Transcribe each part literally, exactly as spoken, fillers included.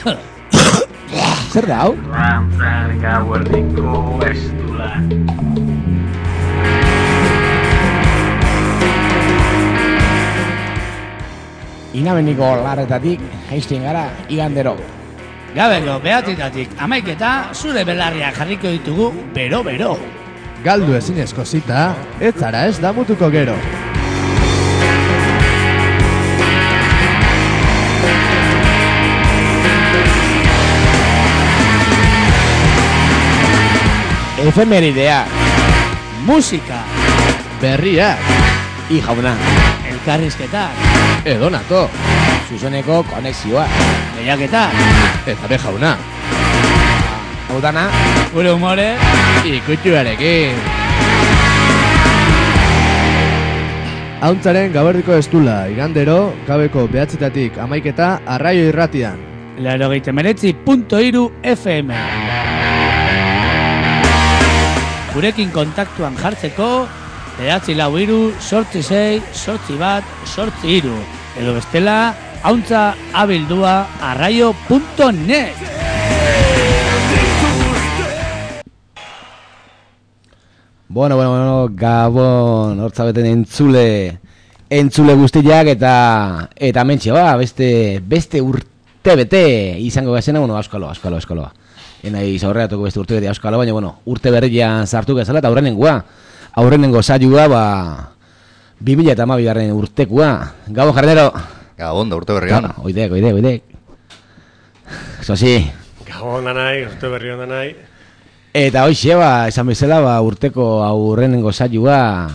Zer da hau? Rantzan gauerdiko estula. Inabeniko larretatik jaisten gara igandero. Gabeko behatzitatik amaiketa zure belarriak jarriko ditugu bero-bero. Galdu ezinezko zita, ez zara ez damutuko gero. Efemeridea, Musika, Berriak, i jauna, elkarrizketak, edonato, zuzeneko konexioa, lehiaketak, eta be jauna, hau dana, gure humore, ikutxuarekin. Hauntzaren gaberdiko estula, igandero, gabeko behatzitatik amaiketa arraio irratian. laurogeita hemeretzi puntu hiru F M. Gurekin kontaktuan jartzeko, behatzi lau hiru, sortzi sei, sortzi bat, sortzi hiru. Edo bestela, hauntza abildua arraio punto net. Bueno, bueno, bueno, Gabon, hortzabeten entzule, entzule guztiak eta eta mentxe, ba, beste, beste urte bete izango gazena, bueno, askalo, askalo, askalo. Ena izaurreatuko beste urte bete askalo, baina, bueno, urte berrian sartu gezala eta aurrenengoa, aurrenengo saioa, ba, bi mila eta hamabigarren urtekoa. Gabon, jardero. Gabon, da urte berrian. Claro, oidek, oidek, oidek. Sosi. Gabon da nahi, urte berri da nahi. Eta hoxe, ba, esan bezala, ba, urteko aurrenengo saioa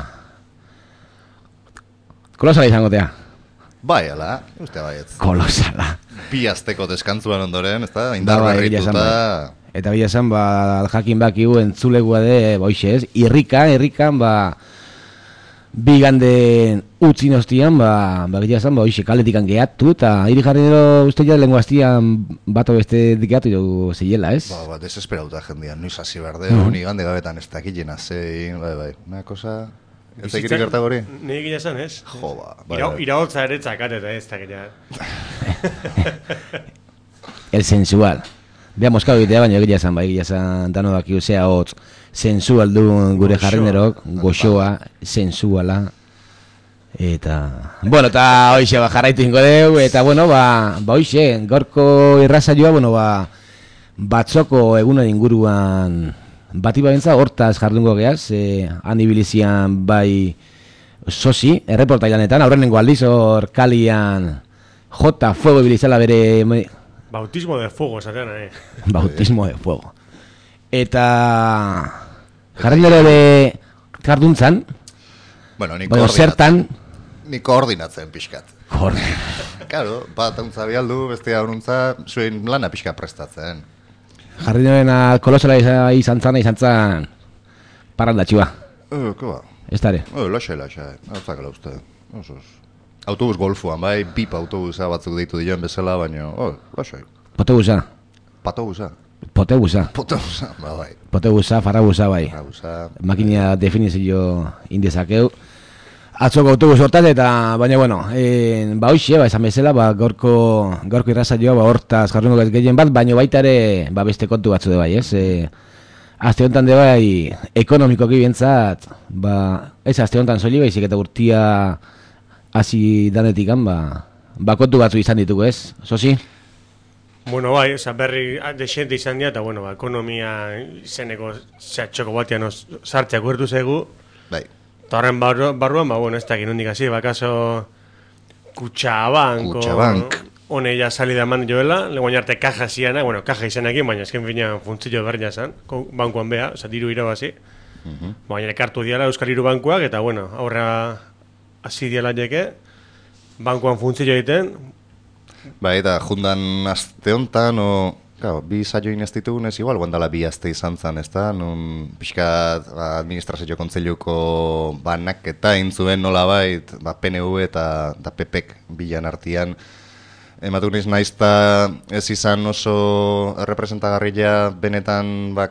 kolosala izango tea. Bai, ala, uste baietz. Kolosala. Bi asteko deskantzuan ondoren, ez da, indar Ba, ba, berrituta. egia esan, eta bila esan, ba, jakin bakigu entzulegua de, ba, hoxe ez, irrikan, irrikan, ba, biganden utzin hostian, ba, ba, bila esan, ba, hoxe kaletikan gehatu, eta hiri jarri dero uste ja lengu hastian bato beste dikatu jo zeiela, ez? Ba, ba, desesperauta jendian, nuiz hasi berde, mm -hmm. Igande gabetan ez dakilena zein, bai, bai, una cosa... Ez da ikirik gertagori? Nik gila esan, ez? Jo, ba, bai, Ira, bai. Iraotza ere txakateta ez da gila. El sensual. Bea moskau egitea, baina egia esan, bai, egia esan, dano daki usea hotz, sensual du gure jarrenderok, goxoa, sensuala, eta... Bueno, eta hoxe, ba, jarraitu ingo deu, eta, bueno, ba, ba hoxe, gaurko irrasaioa, bueno, ba, batzoko egunen inguruan, bati babentza, hortaz jardungo geaz, eh, anibilizian, bai, sosi, erreportailanetan, aurrenengo aldiz, hor kalian, jota, fuego ibilizala bere... Bautismo de fuego, esatean, eh? Bautismo de fuego. Eta... jarrindero de jarduntzan, Bueno, nik bueno, zertan... Nik koordinatzen pixkat. Koordinatzen. Karo, bat hauntza bialdu, beste hauntza, zuen lana pixka prestatzen. Jarrindoena kolosala izan zan, izan zan... parandatxua. Eh, koba? Ez dare. Eh, laxe, laxe, hautzakala uste. Osos. Autobus golfuan, bai, bip autobusa batzuk deitu dioen bezala, baina, oh, laxe. Potebusa. Patobusa. Potebusa. Potebusa, ba, bai. Potebusa, farabusa, bai. Farabusa. Makina definizio indezakeu. Atzoko autobus hortaz eta, baina, bueno, eh, ba hoxe, ba, esan bezala, ba, gorko, gorko irrasaioa, ba, hortaz jarrungo gehien bat, baina baita ere, ba, beste kontu batzu de bai, ez? E, aste honetan de bai, ekonomikoki bientzat, ba, ez aste honetan soli baizik eta urtia hasi danetikan, ba, ba, kontu batzu izan ditugu, ez? Sosi? Bueno, bai, oza, berri desente izan dira, eta, bueno, ba, ekonomia izeneko zehatxoko batean sartzeak urtu zegu. Bai. Eta horren barruan, barruan, ba, bueno, ez da ginundik hasi, bakaso Kutxabank. Kutxabank. Hone ja salida eman joela, leguain arte kaja ziana, bueno, kaja izanekin, baina esken fina funtzillo berria zan, bankuan beha, oza, diru irabazi. Uh -huh. Baina ekartu diala Euskal Hiru bankuak, eta, bueno, aurra hasi diala jeke, bankuan funtzillo egiten. Bai, eta jundan aste honetan, o... Claro, bi saioin ez ditugunez, igual, guandala bi aste izan zen, ez da? Nun pixkat administrazio kontseiluko banaketa intzuen nolabait, ba, P N V eta, eta P P k bilan artian. Ematu niz naizta ez izan oso representagarria benetan ba,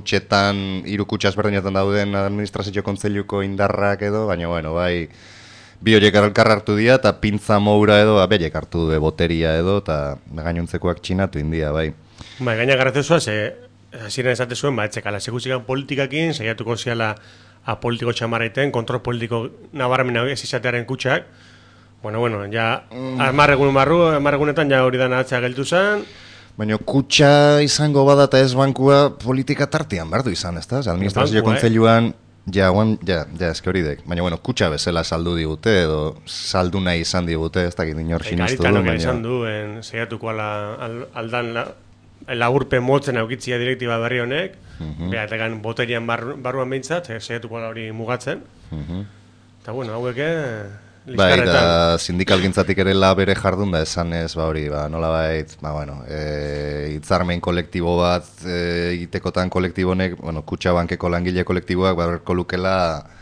kutxetan, hiru kutxas berdinetan dauden administrazio kontseiluko indarrak edo, baina bueno, bai, bi horiek elkar hartu dira, eta pintza moura edo, abelek hartu du boteria edo, eta gainontzekoak txinatu india, bai. Bai, gaina garratzezua, ze, ziren esate zuen, ba, etzekala, seguzikan politikakin, saiatuko ziala a politiko txamarraiten, kontrol politiko nabarmen ez izatearen kutsak. Bueno, bueno, ja, mm. amarregun barru, amarregunetan ja hori dana atzea geltu zen. Baina kutsa izango bada eta ez bankua politika tartean behar du izan, ez da? Administrazio kontseiluan, ja, guan, ja, ja, eske hori dek. Baina, bueno, kutsa bezala saldu digute, edo saldu nahi izan digute, ez dakit inor sinistu du. Baina, izan du, saiatuko aldan la, laburpen motzen aukitzia direktiba berri honek, uh-huh. Beha, eta gan boterian barru, barruan behintzat, saiatuko hori mugatzen. Uh-huh. Eta, bueno, haueke... Bai, eta sindikalgintzatik ere la bere jardun da esan ez, ba hori, ba, nola bait, ba, bueno, e, itzarmen kolektibo bat e, egitekotan kolektibonek, bueno, Kutxabankeko langile kolektiboak, ba, berko lukela,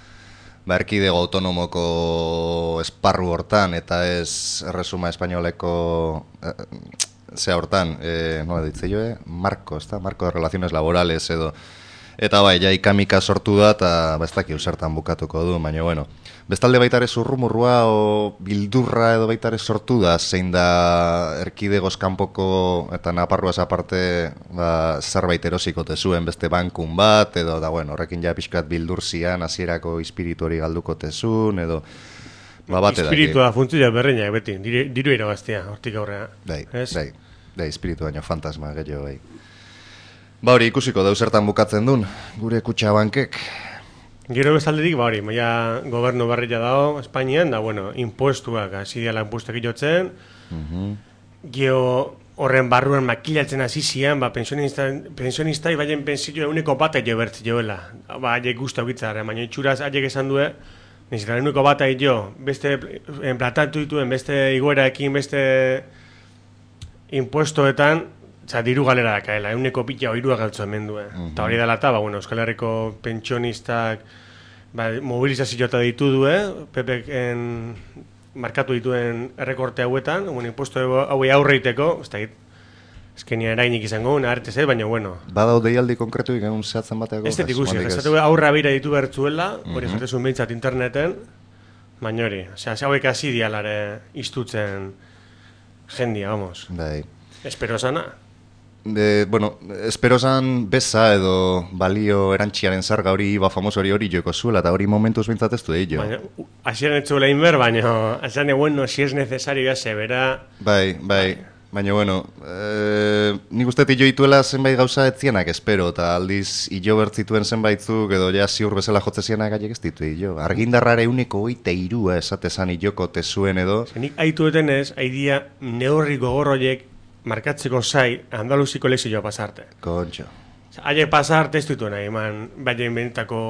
ba, erkidego autonomoko esparru hortan, eta ez erresuma espainoleko, e, zea hortan, e, nola ditze jo, eh? Marko, ez da? Marko de relaciones laborales edo, eta bai, ja ikamika sortu da, eta ba, ez dakio zertan bukatuko du, baina, bueno, bestalde baitare zurrumurrua o bildurra edo baitare sortu da, zein da erkidegoz kanpoko eta Naparruaz aparte ba, zerbait erosikote zuen beste bankun bat, edo da, bueno, horrekin ja pixkat bildur zian, hasierako ispiritu hori galduko tezun, edo ba, bate da. Ispiritua funtzioa berreinak, beti, diru irabaztea, hortik aurrera. Bai, bai, bai, ispiritu baino fantasma gehiago, bai. Ba hori ikusiko dau zertan bukatzen dun, gure Kutxabankek. Gero bestaldetik, ba hori, maia gobernu barria dago Espainian, da, bueno, impuestuak, hasi diala impuestak iotzen, uh-huh. Geo horren barruan makilatzen hasi zian, ba, pensionistai baien pensio euneko bat jo bertzi joela. Ba, haiek guzti aukitzara, baina itxuraz haiek esan due, nizitan euneko bat jo, beste enplatatu dituen, beste igueraekin, beste impuestoetan, Osa, diru galera da kaela, euneko pila oirua galtzu hemen du. Eta uh-huh. Hori dela eta, ba, bueno, Euskal Herriko pentsionistak ba, mobilizazioa ditu du, P P-en markatu dituen errekorte hauetan, bueno, impuesto hauei aurreiteko, ez da, ezkenia erainik izango, nahartez ez, baina, bueno. Badau deialdi konkretu egun zehatzen bateako? Ez detik usi, jazatu aurra bira ditu bertzuela, hori uh-huh. Jatezun behintzat interneten, baina hori, osea, hauek hasi dialare iztutzen jendia, vamos. Bai. Espero sana. De, bueno, espero zan beza edo balio erantxiaren zarga hori ba famoso hori hori joeko zuela, eta hori momentuz bintzat ez du egin. Baina, hasieran ez zuela inber, baina, hasieran, bueno, si es necesario ya se verá. Bai, bai, baina, bueno, e, nik uste jo ituela zenbait gauza etzienak, espero, eta aldiz ilo bertzituen zenbaitzuk, edo ja ziur bezala jotze zienak gaiek ez ditu ilo. Argindarrare uneko oite irua esatezan iloko tezuen edo. Nik haitueten ez, haidia neurri gogorroiek markatzeko zai Andaluziko lezioa pasarte. Kontxo. Haiek pasarte ez ditu nahi, man, baina benetako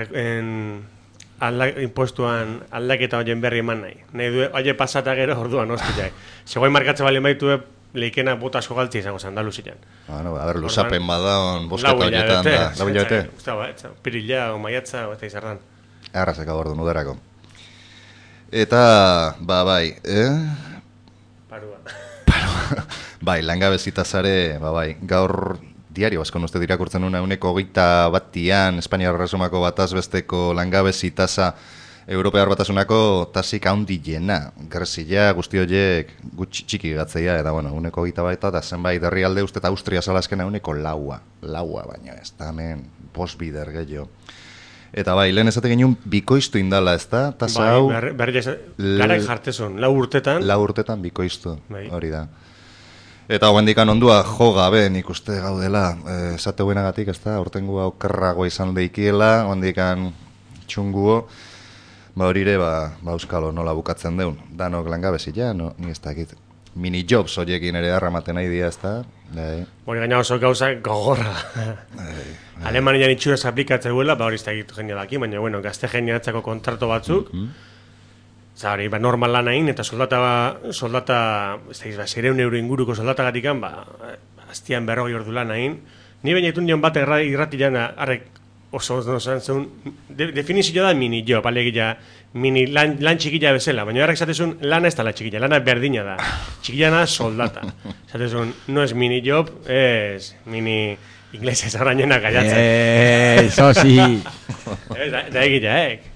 alda, impuestuan aldaketa hoien berri eman nahi. Nahi du, haiek pasata gero orduan, hosti jai. Segoi markatze bali maitu leikena botasko galtzi izango zen Andaluzian. Bueno, a ver, lusapen badaon, bosketa horietan da. Lau hilabete. Pirila, o maiatza, eta izardan. Arrazeka gordu, nuderako. Eta, ba, bai, eh? Parua. Parua. Bai, langabezitazare, ba, bai, gaur diario asko uste irakurtzen una uneko hogeita batian Espainiar Resumako bataz besteko langabezitaza Europear batasunako tasik handiena. Grezia guzti horiek gutxi txiki gatzeia, eta bueno, uneko hogeita baita, eta zenbait herrialde uste eta Austria salazkena uneko laua. Laua, baina ez da hemen postbider gehiago. Eta bai, lehen esate genuen bikoiztu indala, ez da? Tasa hau... Bai, berri garak jartezun, lau urtetan. Lau urtetan bikoiztu, bai. Hori da. Eta hoendikan ondua jo gabe nik uste gaudela, esate buenagatik, ez da, urtengu aukerragoa izan deikiela, hoendikan txunguo, ba horire, ba, ba euskalo nola bukatzen deun. Danok langabezia, no, ni ez dakit. Mini jobs horiekin ere harramaten nahi dira, ez da? Hori gaina oso gauza gogorra. Alemanian itxuraz aplikatzeuela, ba hori ez dakit jendea daki, baina, bueno, gazte jendeatzako kontrato batzuk, Zari, ba, normal lan hain, eta soldata, soldata, ez da, ba, zereun euro inguruko soldatagatikan, ba, aztian berrogei ordu lan hain. Ni baina itun dion bat irratian, arrek, oso, oso, oso, de, definizio da mini job, alegia, mini lan, lan txikila bezala, baina arrek zatezun, lana ez da la txikila, lana berdina da, txikila soldata. Zatezun, no es mini job, es mini inglesez arrainena gaiatzen. Eh, eso sí. Da, da egia, eh.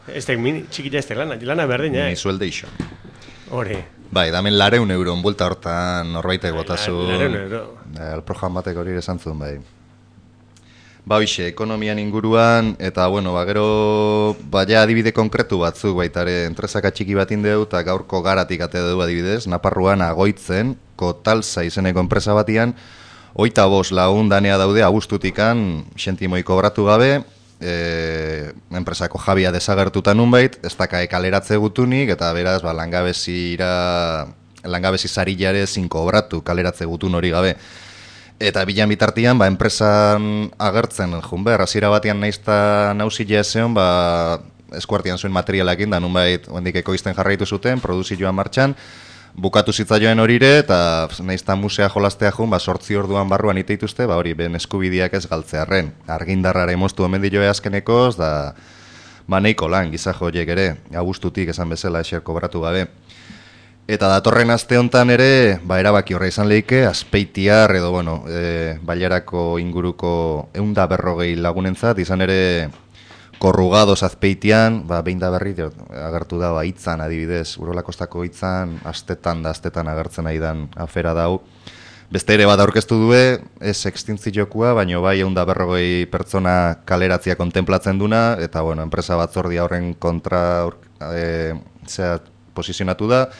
Ez da, mini, txikita ez da lana, lana berdina, Ni eh? suelde iso. Hori. Bai, damen lareun euron buelta hortan norbaitek Bai, botazu. lareun euro. Alprojan batek hori ere esan zuen, bai. Ba, hoxe, ekonomian inguruan, eta, bueno, ba, gero, ba, ja, adibide konkretu batzuk, baitare, entresaka txiki bat indeu, eta gaurko garatik ate du adibidez, Naparruan Agoitzen, Kotalsa izeneko enpresa batian, hoita bost lagun danea daude abustutikan, sentimoi kobratu gabe, e, enpresako jabia desagertuta nunbait, ez dakae kaleratze gutunik, eta beraz, ba, langabezira, langabezi sarilare zin kobratu kaleratze gutun hori gabe. Eta bilan bitartian, ba, enpresan agertzen, jun behar, hasiera batean naizta nauzilea zeon, ba, eskuartian zuen materialakin, da nunbait, hendik ekoizten jarraitu zuten, produzioan martxan, bukatu zitzaioen horire, eta naizta musea jolastea jun, ba, sortzi orduan barruan iteituzte, ba, hori, ben eskubideak ez galtzearren. Argindarrare moztu omen dioe azkenekoz, da, ba, neiko lan, gizajo horiek ere, agustutik esan bezala eser kobratu gabe. Eta datorren aste hontan ere, ba, erabaki horra izan lehike, Azpeitiar edo, bueno, e, Bailarako inguruko eunda berrogei lagunentzat, izan ere Korrugados Azpeitian, ba, behin da berri, agertu da, ba, hitzan adibidez, Urola Kostako hitzan, astetan da, astetan agertzen nahi dan afera dau. Beste ere bat aurkeztu due, ez extintziokua, baino bai eunda berrogei pertsona kaleratzia kontemplatzen duna, eta, bueno, enpresa batzordia horren kontra e, zera, posizionatu da,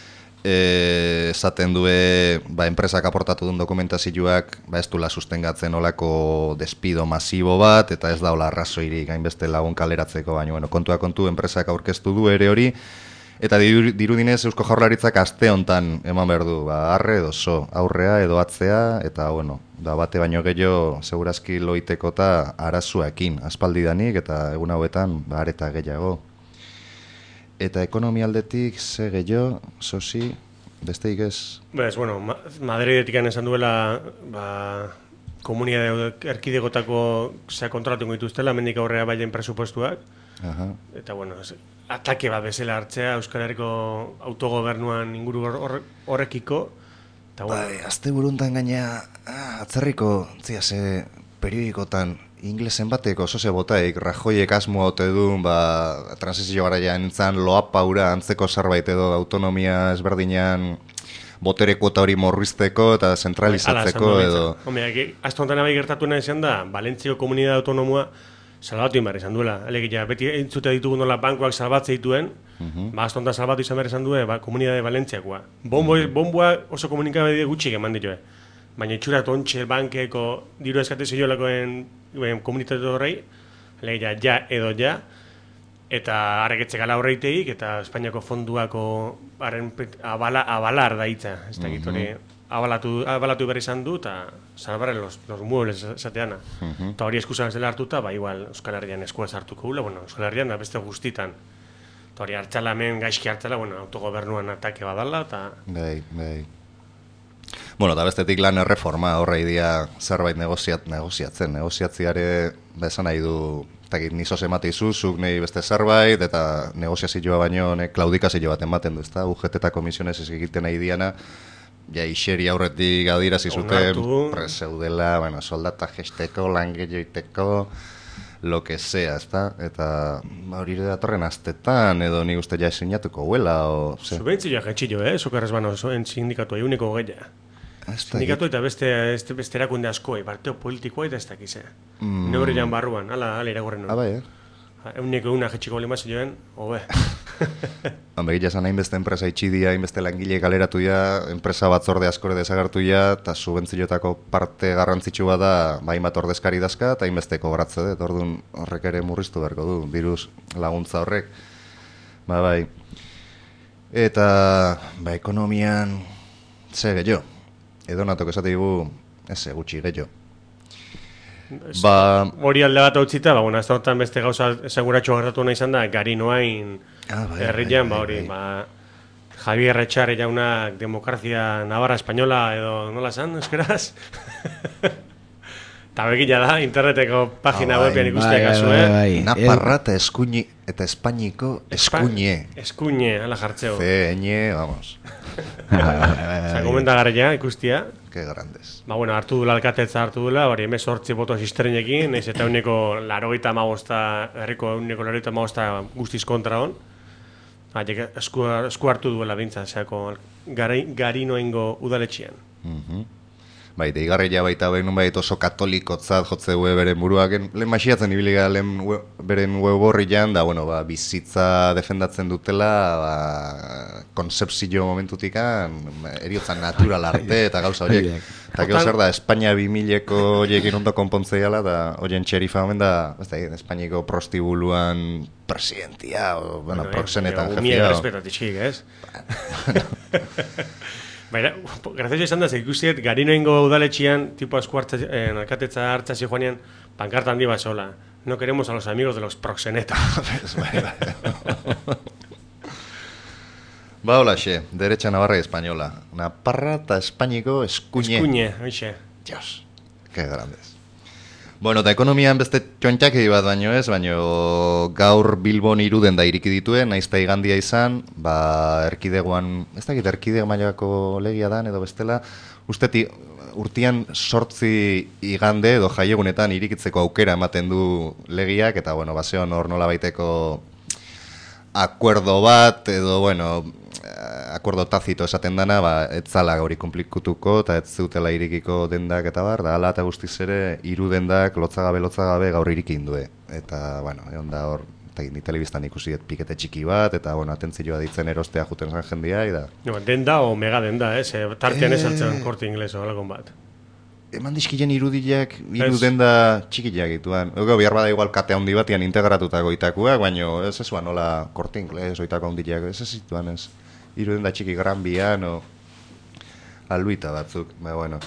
esaten due, ba, enpresak aportatu duen dokumentazioak, ba, ez dula sustengatzen olako despido masibo bat, eta ez da hola arrazoirik gainbeste lagun kaleratzeko, baina, bueno, kontua kontu enpresak aurkeztu du ere hori, eta dirudinez Eusko Jaurlaritzak aste hontan eman behar du, ba, arre edo so, aurrea edo atzea, eta, bueno, da bate baino gehiago, segurazki loiteko eta arazuekin, aspaldidanik, eta egun hauetan, ba, areta gehiago. Eta ekonomia aldetik, ze gehiago, sosi, besteik ez? Bez, bueno, ma Madridetik esan duela, ba, komunidade erkidegotako zea kontratu dituztela, mendik aurrera baien presupuestuak. Aha. Eta, bueno, ez, atake bat bezala hartzea Euskal Herriko autogobernuan inguru horrekiko. Eta, bueno, bai, azte buruntan gaina, ah, atzerriko, zia, ze periodikotan, inglesen bateko oso ze botaik, Rajoiek asmoa ote duen, ba, transizio garaian entzan, loapaura antzeko zerbait edo autonomia ezberdinean botere kuota hori morrizteko eta zentralizatzeko edo... Hombre, azte honetan abai gertatu nahi izan da, Valentzio komunidade autonomoa salbatu inbar izan duela. Alegia, beti entzute ditugu nola bankoak salbatze dituen, uh -huh. ba, azte honetan salbatu izan behar izan duen, ba, komunidade Valentziakoa. Bombo, bomboa oso komunikabide gutxik eman ditue. Baina itxura tontxe bankeko diru eskate ziolakoen komunitate horrei, alegia, ja edo ja, eta arreketxe gala horreiteik, eta Espainiako fonduako abala, abalar da hitza, ez da gitu, hori abalatu, abalatu behar izan du, eta salbarre los, los muebles esateana. Uh-huh. Eta hori eskusan zela hartuta, ba igual Euskal Herrian eskua hartuko gula, bueno, Euskal Herrian da beste guztitan. Eta hori hartzala hemen, gaizki hartzala, bueno, autogobernuan atake badala, eta... Bai, bai. Bueno, eta bestetik lan erreforma horra idea zerbait negoziat, negoziatzen, negoziatziare ba esan nahi du, eta nizos emate izu, zuk nahi beste zerbait, eta negoziazioa baino ne, klaudikazio bat ematen du, ezta? U G T eta komisionez ez egiten nahi diana, ja iseri aurretik adirazi zuten, prezeudela, bueno, soldata gesteko, lan gehioiteko, lo que sea, ezta? Eta hori datorren astetan, edo nik uste ja sinatuko huela, o... Subentzioa jetxillo, eh? Sokarrez bano, sindikatu eguneko gehiago. Sindikatu eta beste, beste erakunde askoa, parteo politikoa eta ez dakize. Mm. Neurrian barruan, ala, ala iragorren nuen. Ah, bai, eh? Eguneko eguna jetxiko lima zioen, hobe. Hanbe, gila zan hainbeste enpresa itxidia, hainbeste langile galeratu ja, enpresa batzorde askore desagertu ja, eta subentziotako parte garrantzitsua da, ba, hainbat ordezkari dazka, eta hainbeste kobratze dut, orduan horrek ere murriztu beharko du, diruz laguntza horrek. Ba, bai. Eta, ba, ekonomian, ze gehiago. Edo natok esate digu, ez gutxi gehiago. Ba... Hori alde bat hau txita, ba, bueno, ez da beste gauza seguratxo gertatu nahi izan da, gari noain ah, bai, herrian, bai, ba, hori, bai. ba, Javier Etxarri jaunak demokrazia navarra espainola edo nola esan, eskeraz? Eta begila da, interneteko pagina ah, webian ikusteak azue. Naparra eta eskuini, eta espainiko eskuine. Eskuine, ala jartzeo. Ze, ene, vamos. Osa, gomendagarria ikustia. Que grandes. Ba, bueno, hartu dula alkatetza hartu dula, hori emez hortzi boto sistrenekin, ez eta uneko larogeita amabosta, herriko uneko larogeita amabosta guztiz kontra hon. Haiek esku, esku hartu duela bintza, zeako gari, garinoengo udaletxian. Mhm. Bai, deigarria baita behin bait oso katolikotzat jotze gue beren buruak. Lehen masiatzen ibili gara lehen we, beren web horrian, da, bueno, ba, bizitza defendatzen dutela, ba, konzepzio momentutikan, eriotzan natural arte eta gauza horiek. Eta gero zer da, Espainia bimileko horiekin ondo konpontzeiala, da, horien txerifa omen da, ez da, Espainiako prostibuluan presidentia, o, bueno, bueno proxenetan jefia. Umie respetatik, ez? Baina, grazioa izan da, ikustiet, garinoengo udaletxian, tipo asku hartza, eh, alkatetza hartzazi joanean, pankarta handi bat sola. No queremos a los amigos de los proxenetas. Ba, hola, xe, derecha navarra y española. Naparra eta espainiko eskuñe. Eskuñe, oixe. Dios, que grandes. Bueno, eta ekonomian beste txontxaki bat baino ez, baino gaur Bilbon iruden da iriki dituen, naizta igandia izan, ba, erkidegoan, ez dakit, erkidego mailako legia dan edo bestela, usteti urtian sortzi igande edo jaiegunetan irikitzeko aukera ematen du legiak, eta, bueno, baseon hor nola baiteko akuerdo bat, edo, bueno, akuerdo tazito esaten dana, ba, ez zala hori konplikutuko, eta ez zutela irikiko dendak eta bar, da ala eta guztiz ere, hiru dendak lotzagabe, lotzagabe gaur iriki indue. Eta, bueno, egon da hor, eta ni telebistan ikusi pikete txiki bat, eta, bueno, atentzioa ditzen erostea juten zan jendia, da. No, denda o mega denda, ez? Eh? Tartean ez altzen korte ingleso, alakon bat. Eman dizkilen irudiak, iru denda txikiak dituan. Ego, bihar bada igual kate handi batian integratutako itakuak, baino ez ezuan nola korte ingles oitako handiak, ez ez zituan ez. Iru denda txiki gran bian, o aluita batzuk, ba, bueno.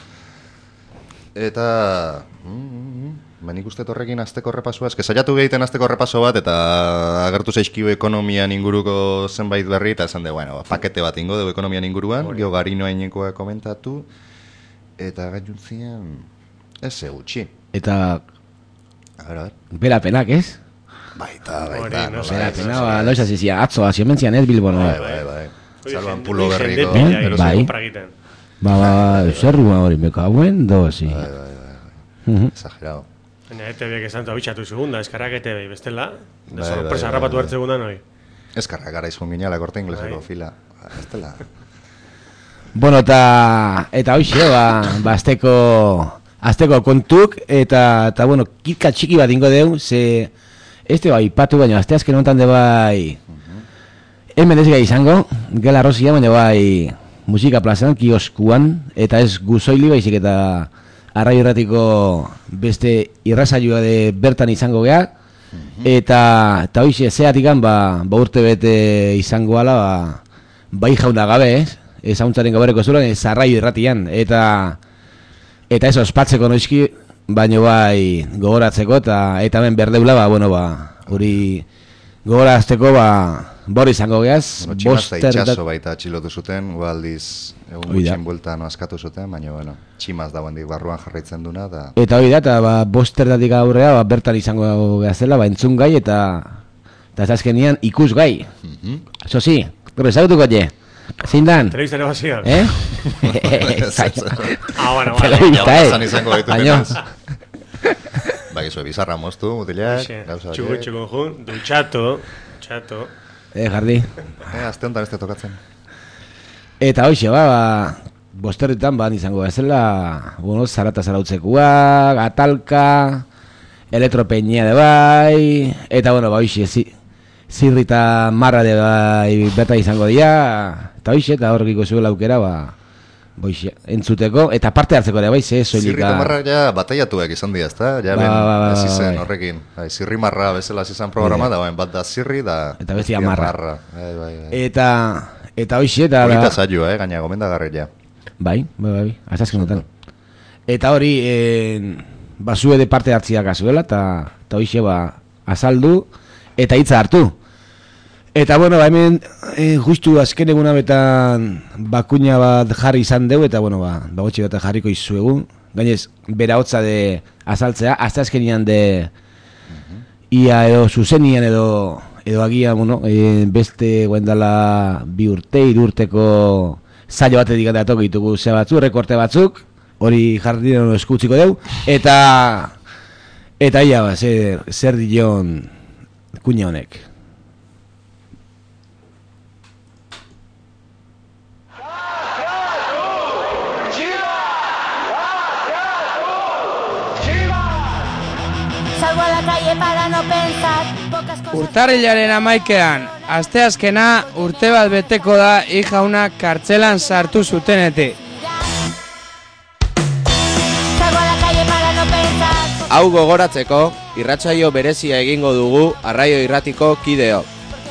Eta, mm, ba, nik uste horrekin azteko repasua, eske saiatu egiten azteko repaso bat, eta agertu zaizkiu ekonomian inguruko zenbait berri, eta esan de, bueno, pakete bat ingo dugu ekonomian inguruan, gio garinoa inekoa komentatu, eta gaiuntzian, ez egutxi. Eta, a ver, a ver. Berapenak, ez? Baita, baita, no, berapena, ba, noiz azizia, atzo, azio mentzian ez Bilbon, bai, bai, bai. Salban pulo berriko, bai. Ba, ba, zerrua hori meka hauen, dozi. Bai, bai, bai, exagerado. Baina E T B que santo bitxatu segunda, eskarrak E T B, bestela, de sorpresa harrapatu hartzegundan hori. Eskarrak gara izun ginela korte ingleseko fila, bestela. Bueno, eta, eta hoxe, ba, ba, azteko, azteko kontuk, eta, eta, bueno, kitka txiki bat ingo deu, ze, este bai, patu baino, azte azken honetan de bai, hemen ez gai izango, gela rosia, baina bai, musika plazan, kioskuan, eta ez guzoili baizik eta arraio erratiko beste irrasaioa de bertan izango geha, eta, eta hoxe, zeatikan, ba, ba urte bete izango ala, ba, bai jauna gabe, ez? Ez hauntzaren gabereko zuren, ez arraio irratian, eta eta ez ospatzeko noizki, baino bai gogoratzeko, eta eta hemen berdeula, ba, bueno, ba, hori gogorazteko, ba, bor izango geaz. Bueno, tximazta itxaso baita atxilotu zuten, gualdiz egun gutxin bueltan askatu zuten, baina, bueno, tximaz da bandik barruan jarraitzen duna, da... Eta hori da, eta ba, bosterdatik aurrea, ba, bertan izango geazela, ba, entzun gai, eta eta ez azkenian ikus gai. Eso si, gero ezagutuko je. Zein dan? Telebiztare baziak. Eh? Ah, bueno, vale. Telebizta, eh? Zan izango gaitu penaz. Bakizu, bizarra moztu, mutilak, gauza Txugu, txugu, jun, dutxato, txato. Eh, jardi. Eh, azte honetan ez te tokatzen. Eta hoxe, ba, ba, bosterritan, ba, izango bezala, bueno, zarata zarautzekua, gatalka, elektropeinia de bai, eta, bueno, ba, hoxe, zi, zirrita marra de bai berta izango dira, eta hoxe, eta horrekiko zuela aukera, ba, boixe, entzuteko, eta parte hartzeko ere, bai, ze, soilika... Zirrita marra ja bataiatuak izan dira, ezta? Ja, ba, ba, ba, ez izen ba, horrekin. Bai, zirri marra bezala izan programa, da, bain, bat da zirri, da... Eta bestia marra. marra. Bai, bai, bai. Eta, eta hoxe, eta... Horita zailua, eh, gaina, gomendagarri ja. Bai, bai, bai, azazken dutan. Eta hori, eh, basue de parte hartziak azuela, eta, eta hoxe, ba, azaldu, eta hitza hartu. Eta, bueno, ba, hemen, eh, justu azken egun abetan bakuina bat jarri izan deu, eta, bueno, ba, bagotxe bat jarriko izuegu. Gainez, bera hotza de azaltzea, azte azkenian de ia edo zuzenian edo edo agia, bueno, e, beste guendala bi urte, hiru urteko zailo batetik ateatuko ditugu ze batzuk, rekorte batzuk, hori jardinen eskutziko deu, eta eta ia, ba, zer, zer dion kuña honek. Urtarrilaren amaikean, asteazkena urte bat beteko da ijauna kartzelan sartu zutenetik. Hau gogoratzeko, irratsaio berezia egingo dugu Arraio Irratiko kideok.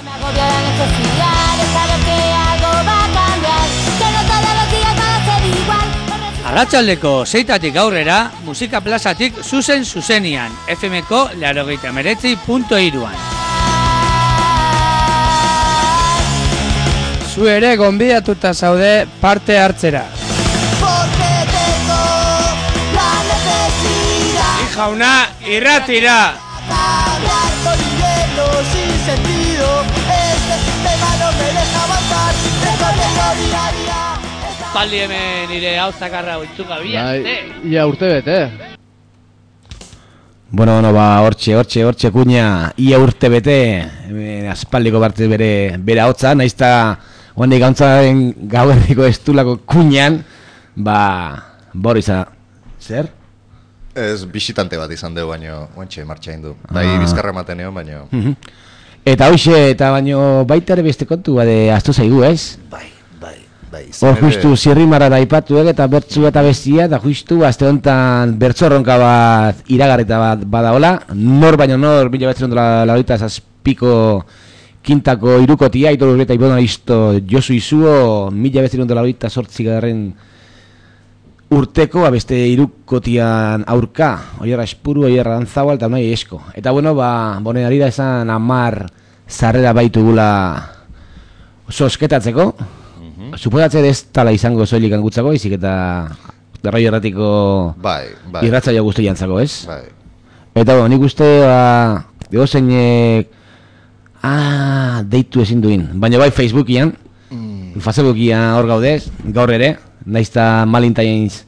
Arratsaldeko seitatik aurrera, musika plazatik zuzen zuzenian, F M-ko laurogeita hemeretzi puntu hiruan. Zu ere gonbidatuta zaude parte hartzera. Ijauna irratira! Paldi hemen nire hau zakarra oitzuka bila, Ia urte bete. Bueno, bueno, ba, hortxe, hortxe, hortxe kuña, ia urte bete, hemen aspaldiko parte bere, bere hotza, naizta hondik gauntzaren gauerdiko estulako kuñan, ba, Borisa, zer? Ez bisitante bat izan dugu, baino, oantxe martxain du. Bai, bizkarra ematen egon, baino. Eta hoxe, eta baino baita ere beste kontu, bade, astu zaigu, ez? Bai, bai, bai. Hor justu zirrimara da ipatu eta bertzu eta bestia, eta justu azte honetan bertzorronka bat iragarrita bat badaola, nor baino nor, mila betzen ondola laurita zazpiko kintako irukotia, ito lurreta ibona listo Josu Izuo, mila betzen ondola laurita sortzigarren urteko, abeste irukotian aurka, oierra espuru, oierra dantzaual, eta nahi esko. Eta bueno, ba, bonen ari da esan amar zarrera baitu gula sosketatzeko. Mm-hmm. Suposatzen ez tala izango soilik angutzako, izik eta Arraio Irratiko bai, bai. irratzaio guzti jantzako, ez? Bai. Eta bueno, nik uste, ba, degozeinek, ah, deitu ezin duin, baina bai Facebookian, mm. Facebookian hor gaudez, gaur ere, naizta malintainz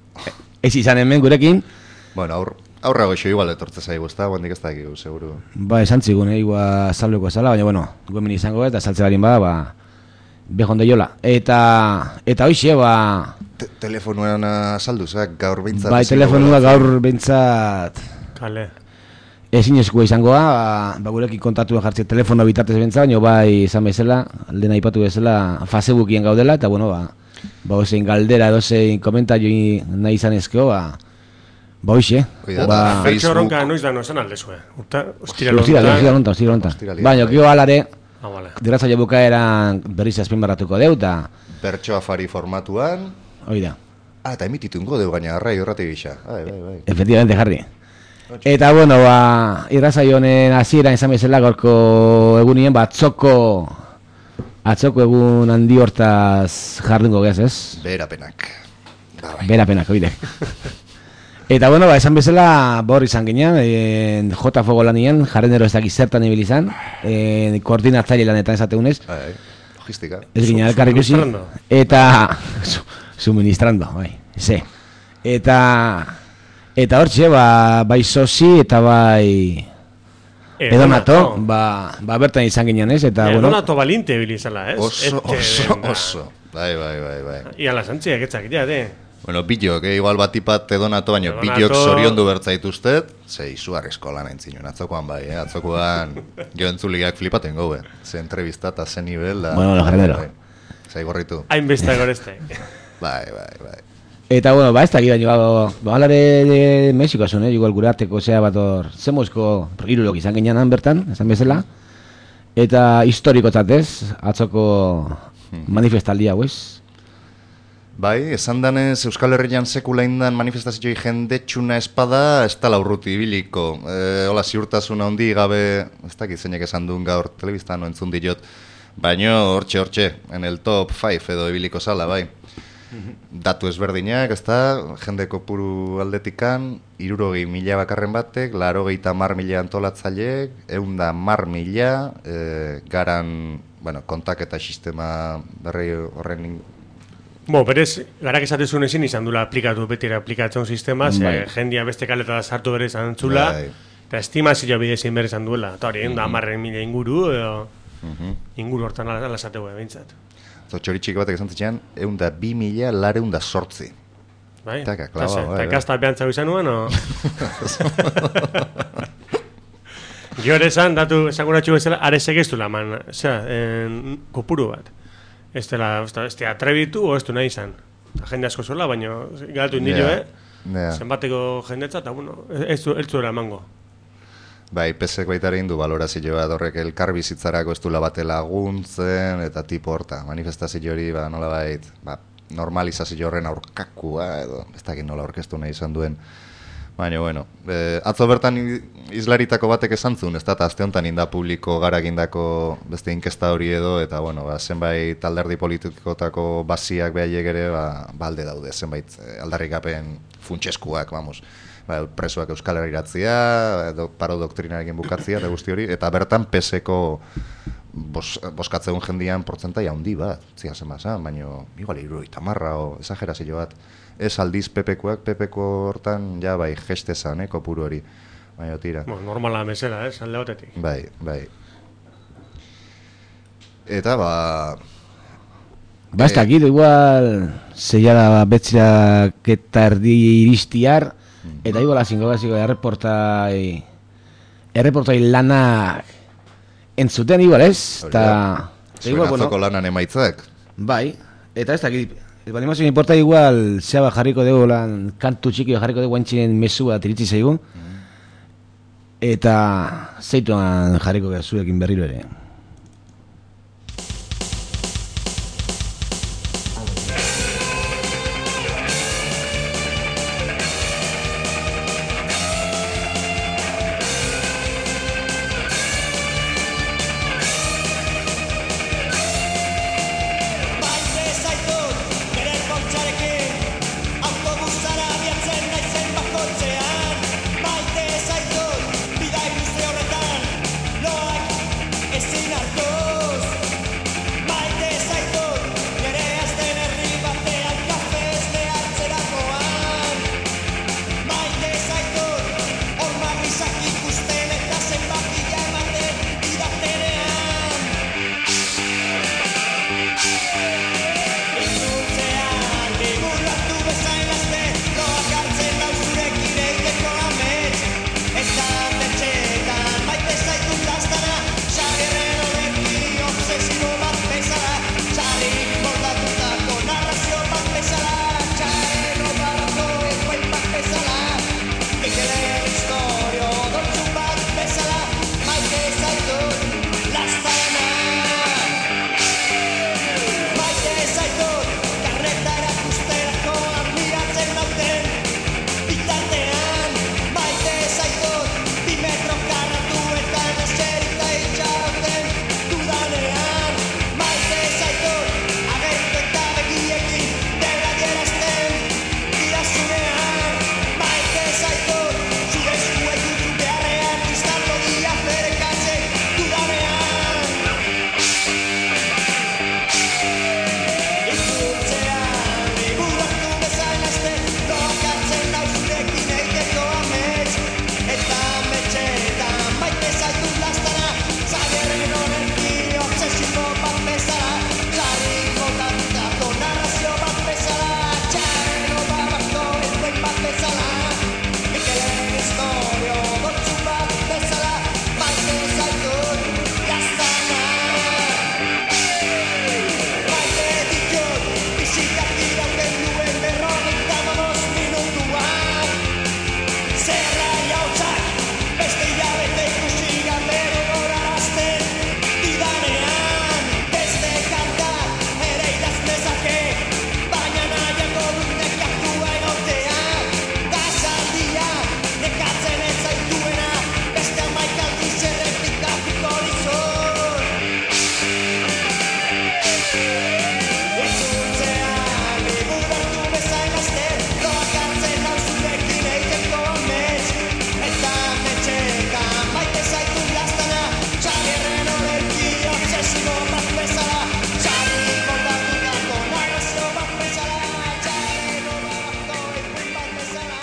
ez izan hemen gurekin. Bueno, aur, aurra goxo igual etortze zaigu, ez da, guandik ez da egigu, seguru. Ba, esan zigun, eh, igua zableko ezala, baina, bueno, guemen izango eta saltze barin bada, ba, behon deiola. Eta, eta hoxe, ba... Te telefonuan saldu, zak, gaur behintzat... Bai, telefonua gaur behintzat... Kale. Ezin eskua izangoa, ba, ba gurekin kontatu jartze telefono bitartez bentza, baina bai izan bezala, aldena ipatu bezala, Facebookien gaudela, eta bueno, ba... Ba, ozein galdera, dozein komentario nahi izan ezkeo, ba... Ba, hoxe, ba... Bertxo horronka noiz da noesan aldezue. Ostira lonta, ostira lonta. Baina, kio alare, diratza jabuka eran berriz azpin barratuko deu, eta... Bertxo afari formatuan... Oida. Ah, eta emititungo deu, baina Arraio Irrati gisa. Bai, bai, bai. Efectivamente, jarri. Eta, bueno, ba, irratzaio honen hasieran izan bezala gorko egunien, ba, atzoko... Atzoko egun handi hortaz jardungo gez, ez? Berapenak. Berapenak, oide. Eta, bueno, ba, esan bezala, bor izan ginean, e, J Fuego lanien, jarrenero ez dakiz zertan ibil izan, e, koordinatzaile lanetan esategunez. Logistika. Ez ginean elkarrik usi. Eta, su, suministrando, bai, ze. Eta, eta hortxe, ba, bai sozi eta bai... Edonato, ba, ba bertan izan ginean, ez? Eta, Edonato bueno, balinte bilizala, ez? Oso, oso, oso. Bai, bai, bai, bai. Ia lasantziak etzak, ja, de. Bueno, bilok, eh, igual batipat edonato, baina bilok zoriondu bertzaituztet, ze izugarrizko lan entzinuen, atzokoan bai, eh? Atzokoan jo entzuliak flipaten gobe. Ze entrevista eta ze nivel da... Bueno, lo jarrenero. Zaigorritu. Hainbesta gorezte. Bai, bai, bai. Eta, bueno, ba, ez da gira, ba, balare de Mexiko asun, eh? Igual gure arteko zea bat hor, zemozko irulok izan ginean bertan, esan bezala. Eta historiko tatez, atzoko manifestaldia, huez? Bai, esan danez Euskal Herrian sekula indan manifestazioi jendetxuna espada, ez tala urruti ibiliko. E, hola, ziurtasuna handi gabe, ez dakit zeinek esan duen gaur telebistan entzun diot, baino hortxe, hortxe, en el top five edo ibiliko sala, bai. Datu ezberdinak, ez da, jende kopuru aldetikan, irurogei mila bakarren batek, larogeita mar mila antolatzaileek, eunda mar mila, e, garan, bueno, kontaketa sistema berri horren Bo, berez, garak esatezun ezin izan dula aplikatu, betira aplikatzen sistema, ze Bai. jendia beste kaleta sartu bere izan zula, Bai. eta estimazio bidezin bere izan duela. Eta hori, da amarren mila inguru, edo Mhm. inguru hortan ala ala esateko bintzat. Zo txoritxik batek esan zitzean, egun da bi mila lareun da sortzi. Bai? Taka, klaba, bai, Eta bai. kasta behantzago izan nuen, o? Gio ere esan, datu esanguratxu bezala, aresek ez du laman, osea, en, kopuru bat. Ez dela, ez dela atrebitu, o ez du nahi izan. Eta jende asko zola, baina galatu indillo, Ja, eh? ja. Zenbateko jendetza, eta bueno, ez du, ez du eramango. Bai, pesek baita ere indu balorazio bat horrek elkar bizitzarako ez dula bate laguntzen, eta tipo horta, manifestazio hori, ba, nola bait, ba, normalizazio horren aurkakua, edo, ez dakit nola orkestu nahi izan duen. Baina, bueno, eh, atzo bertan islaritako batek esan zuen, ez da, eta azte honetan inda publiko gara egindako beste inkesta hori edo, eta, bueno, ba, zenbait alderdi politikotako basiak behaiek ere, ba, balde daude, zenbait eh, aldarrikapen funtseskuak, vamos, ba, presoak euskal herriratzia, edo paro doktrinarekin bukatzia, eta guzti hori, eta bertan peseko bos, boskatzeun jendian portzentai handi bat, zia zen bazan, baina, igual, hirurogeita marra, o, esagerazio bat, ez aldiz pepekoak, pepeko hortan, ja, bai, gestezan, eh, kopuru hori, baina, tira. Bueno, normala mesera, eh, alde batetik. Bai, bai. Eta, ba... Ba, ez dakit, igual, zeia da betzirak eta erdi iristiar, eta igual azingo gaziko erreportai, erreportai lanak entzuten igual ez, Hori eta... da. eta Zuen igual, bueno, atzoko lanan emaitzak. bai, eta ez dakit, ez bali mazio importa igual, zeba jarriko dugu lan, kantu txiki jarriko dugu guantxinen mesu bat iritsi zaigu, eta zeituan jarriko zuekin berriro ere. Ezin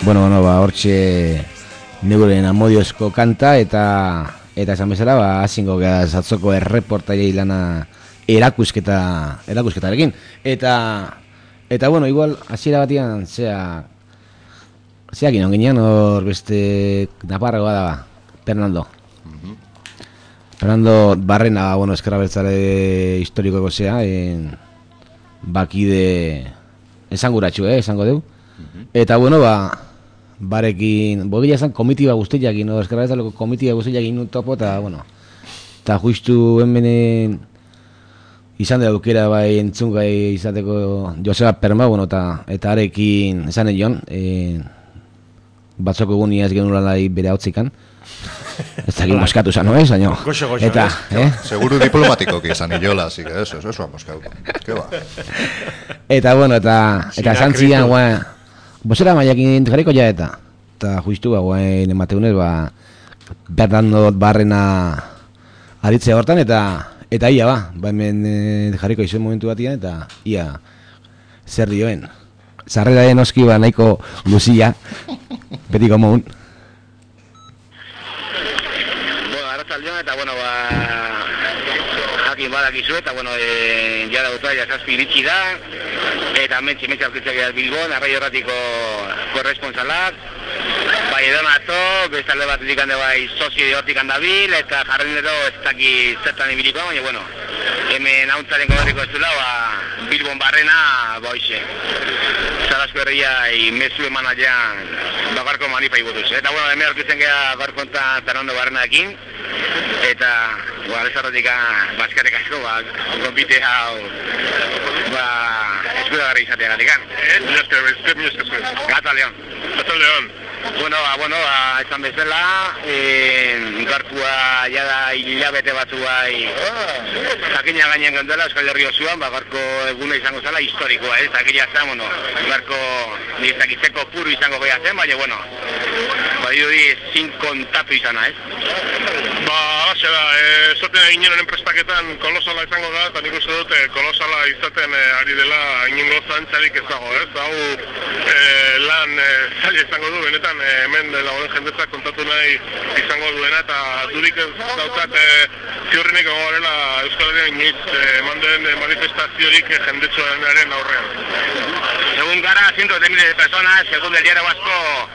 bueno, bueno, ba, hortxe neuren amodiozko kanta eta eta esan bezala, ba, hasingo geaz atzoko erreportailei lana erakusketa, erakusketarekin. Eta, eta bueno, igual, hasiera batian, zea, zeakin onginean, hor beste Naparragoa da, Fernando. Mhm. Fernando Barrena, bueno, eskerra bertzale historikoeko zea, en, bakide esanguratxu, eh, esango deu. Eta, bueno, ba, barekin, bogila esan komitiba guztiakin, no, eskerra bertzaleko komitiba guztiakin un topo, eta, bueno, eta justu hemen izan da aukera bai entzungai izateko Joseba Perma, bueno, eta, eta arekin esan edion, eh, batzoko egunia ez genuen bere hautzikan. Ez dakit moskatu zan, no es, año. Goxo, goxo, Eta, eh? Seguro diplomático que izan iola, así que eso, eso ha moscado. ¿Qué va? Eta, bueno, eta, eta esan zian, guain, bozera maiakin jarriko ja eta, eta justu, ba, guain emateunez, ba, Fernando Barrena aditzea hortan, eta, eta ia, ba, ba, hemen eh, jarriko izuen momentu batian, eta ia, zer dioen. Zarreraren oski, ba, nahiko luzia, betiko moun. Arratsaldeon eta bueno, ba jakin badakizu eta bueno, eh ja da otsaila zazpi iritsi da eta metxe metxe aurkitzea gara Bilbon, Arraio Irratiko korresponsalak. Bai edonato, bestalde batetik hande bai sozio hortik handabil eta jarrenero ez daki zertan ibiliko, baina bueno, hemen hauntzaren goberriko ez dula, ba, Bilbon Barrena, ba hoxe. Zarasko herria mezu eman alian, ba garko manipa ibutuz. Eta bueno, hemen aurkitzen gara garko ontan Fernando Barrenaekin, eta, ba, alezarrotik bazkarek asko, ba, konpite hau, ba, eskudagarri izatea gatikan. Mila esker, mila esker. Gata Leon. Gata Leon. Bueno, ba, bueno, ba, esan bezala, eh, garkua jada hilabete batzu bai, jakina gainean gendela Euskal Herri osoan, ba, garko eguna izango zela historikoa, ez, akila zen, bueno, garko nizakitzeko puru izango goia zen, baina, bueno, ba, dirudi zin kontatu izana, ez? Ba, alaxe da, esaten eginen prespaketan kolosala izango da, eta nik uste dut eh, kolosala izaten eh, ari dela inongo zantzarik ez dago, ez? Hau eh, lan eh, zaila izango du, benetan eh, hemen dagoen jendetzak kontatu nahi izango duena, eta durik ez daukat eh, ziurrenik egoarela Euskal Herrian inoiz eh, eman den eh, manifestaziorik eh, jendetsuaren aurrean. Según gara, cientos de miles de personas, según el diario vasco,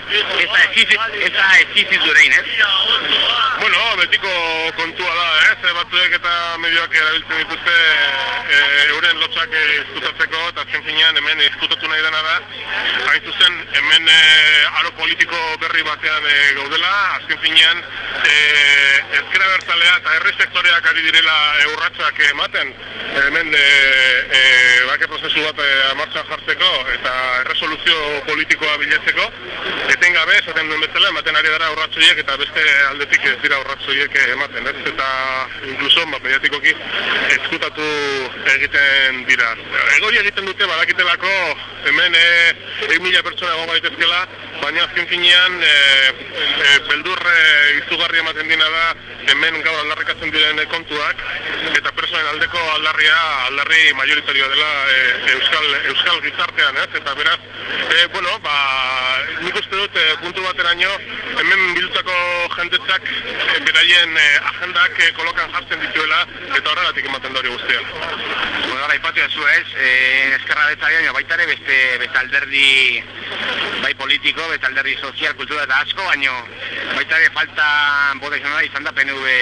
esa existiz durein, ez? Bueno, betiko kontua da, ez? Batzuek eta medioak erabiltzen dituzte e, euren lotxak izkutatzeko, eta azken finean hemen izkutatu nahi dena da. Hain zuzen, hemen e, aro politiko berri batean e, gaudela, azken finean e, ezkera bertzalea eta herri sektoreak ari direla e, urratsak ematen. Hemen e, e, bake prozesu bat e, martxan jartzeko eta erresoluzio politikoa bilatzeko. Etengabe, esaten duen bezala, ematen ari dara urratsoiek eta beste aldetik ez dira urratsoiek ematen, ez? Eta inkluso, ba, mediatikoki ezkutatu egiten dira. Egori egiten dute badakitelako hemen egin mila pertsona egon gaitezkela, baina azken finean e, e, beldur e, izugarri ematen dina da hemen gaur aldarrikatzen diren kontuak, eta pertsonen aldeko aldarria, aldarri majoritarioa dela e, euskal, euskal gizartean, ez? Eta beraz, e, bueno, ba, nik uste dut e, puntu bateraino hemen bildutako jendetzak e, beraien e, agendak e, kolokan jartzen dituela, eta horregatik ematen da hori guztia. Bueno, gara, ipatu zu ez, e, eskerra betzarian, baita ere beste, beste alderdi bai politiko, beste alderdi sozial, kultura eta asko, baino baita ere falta bota izan da, izan da P N V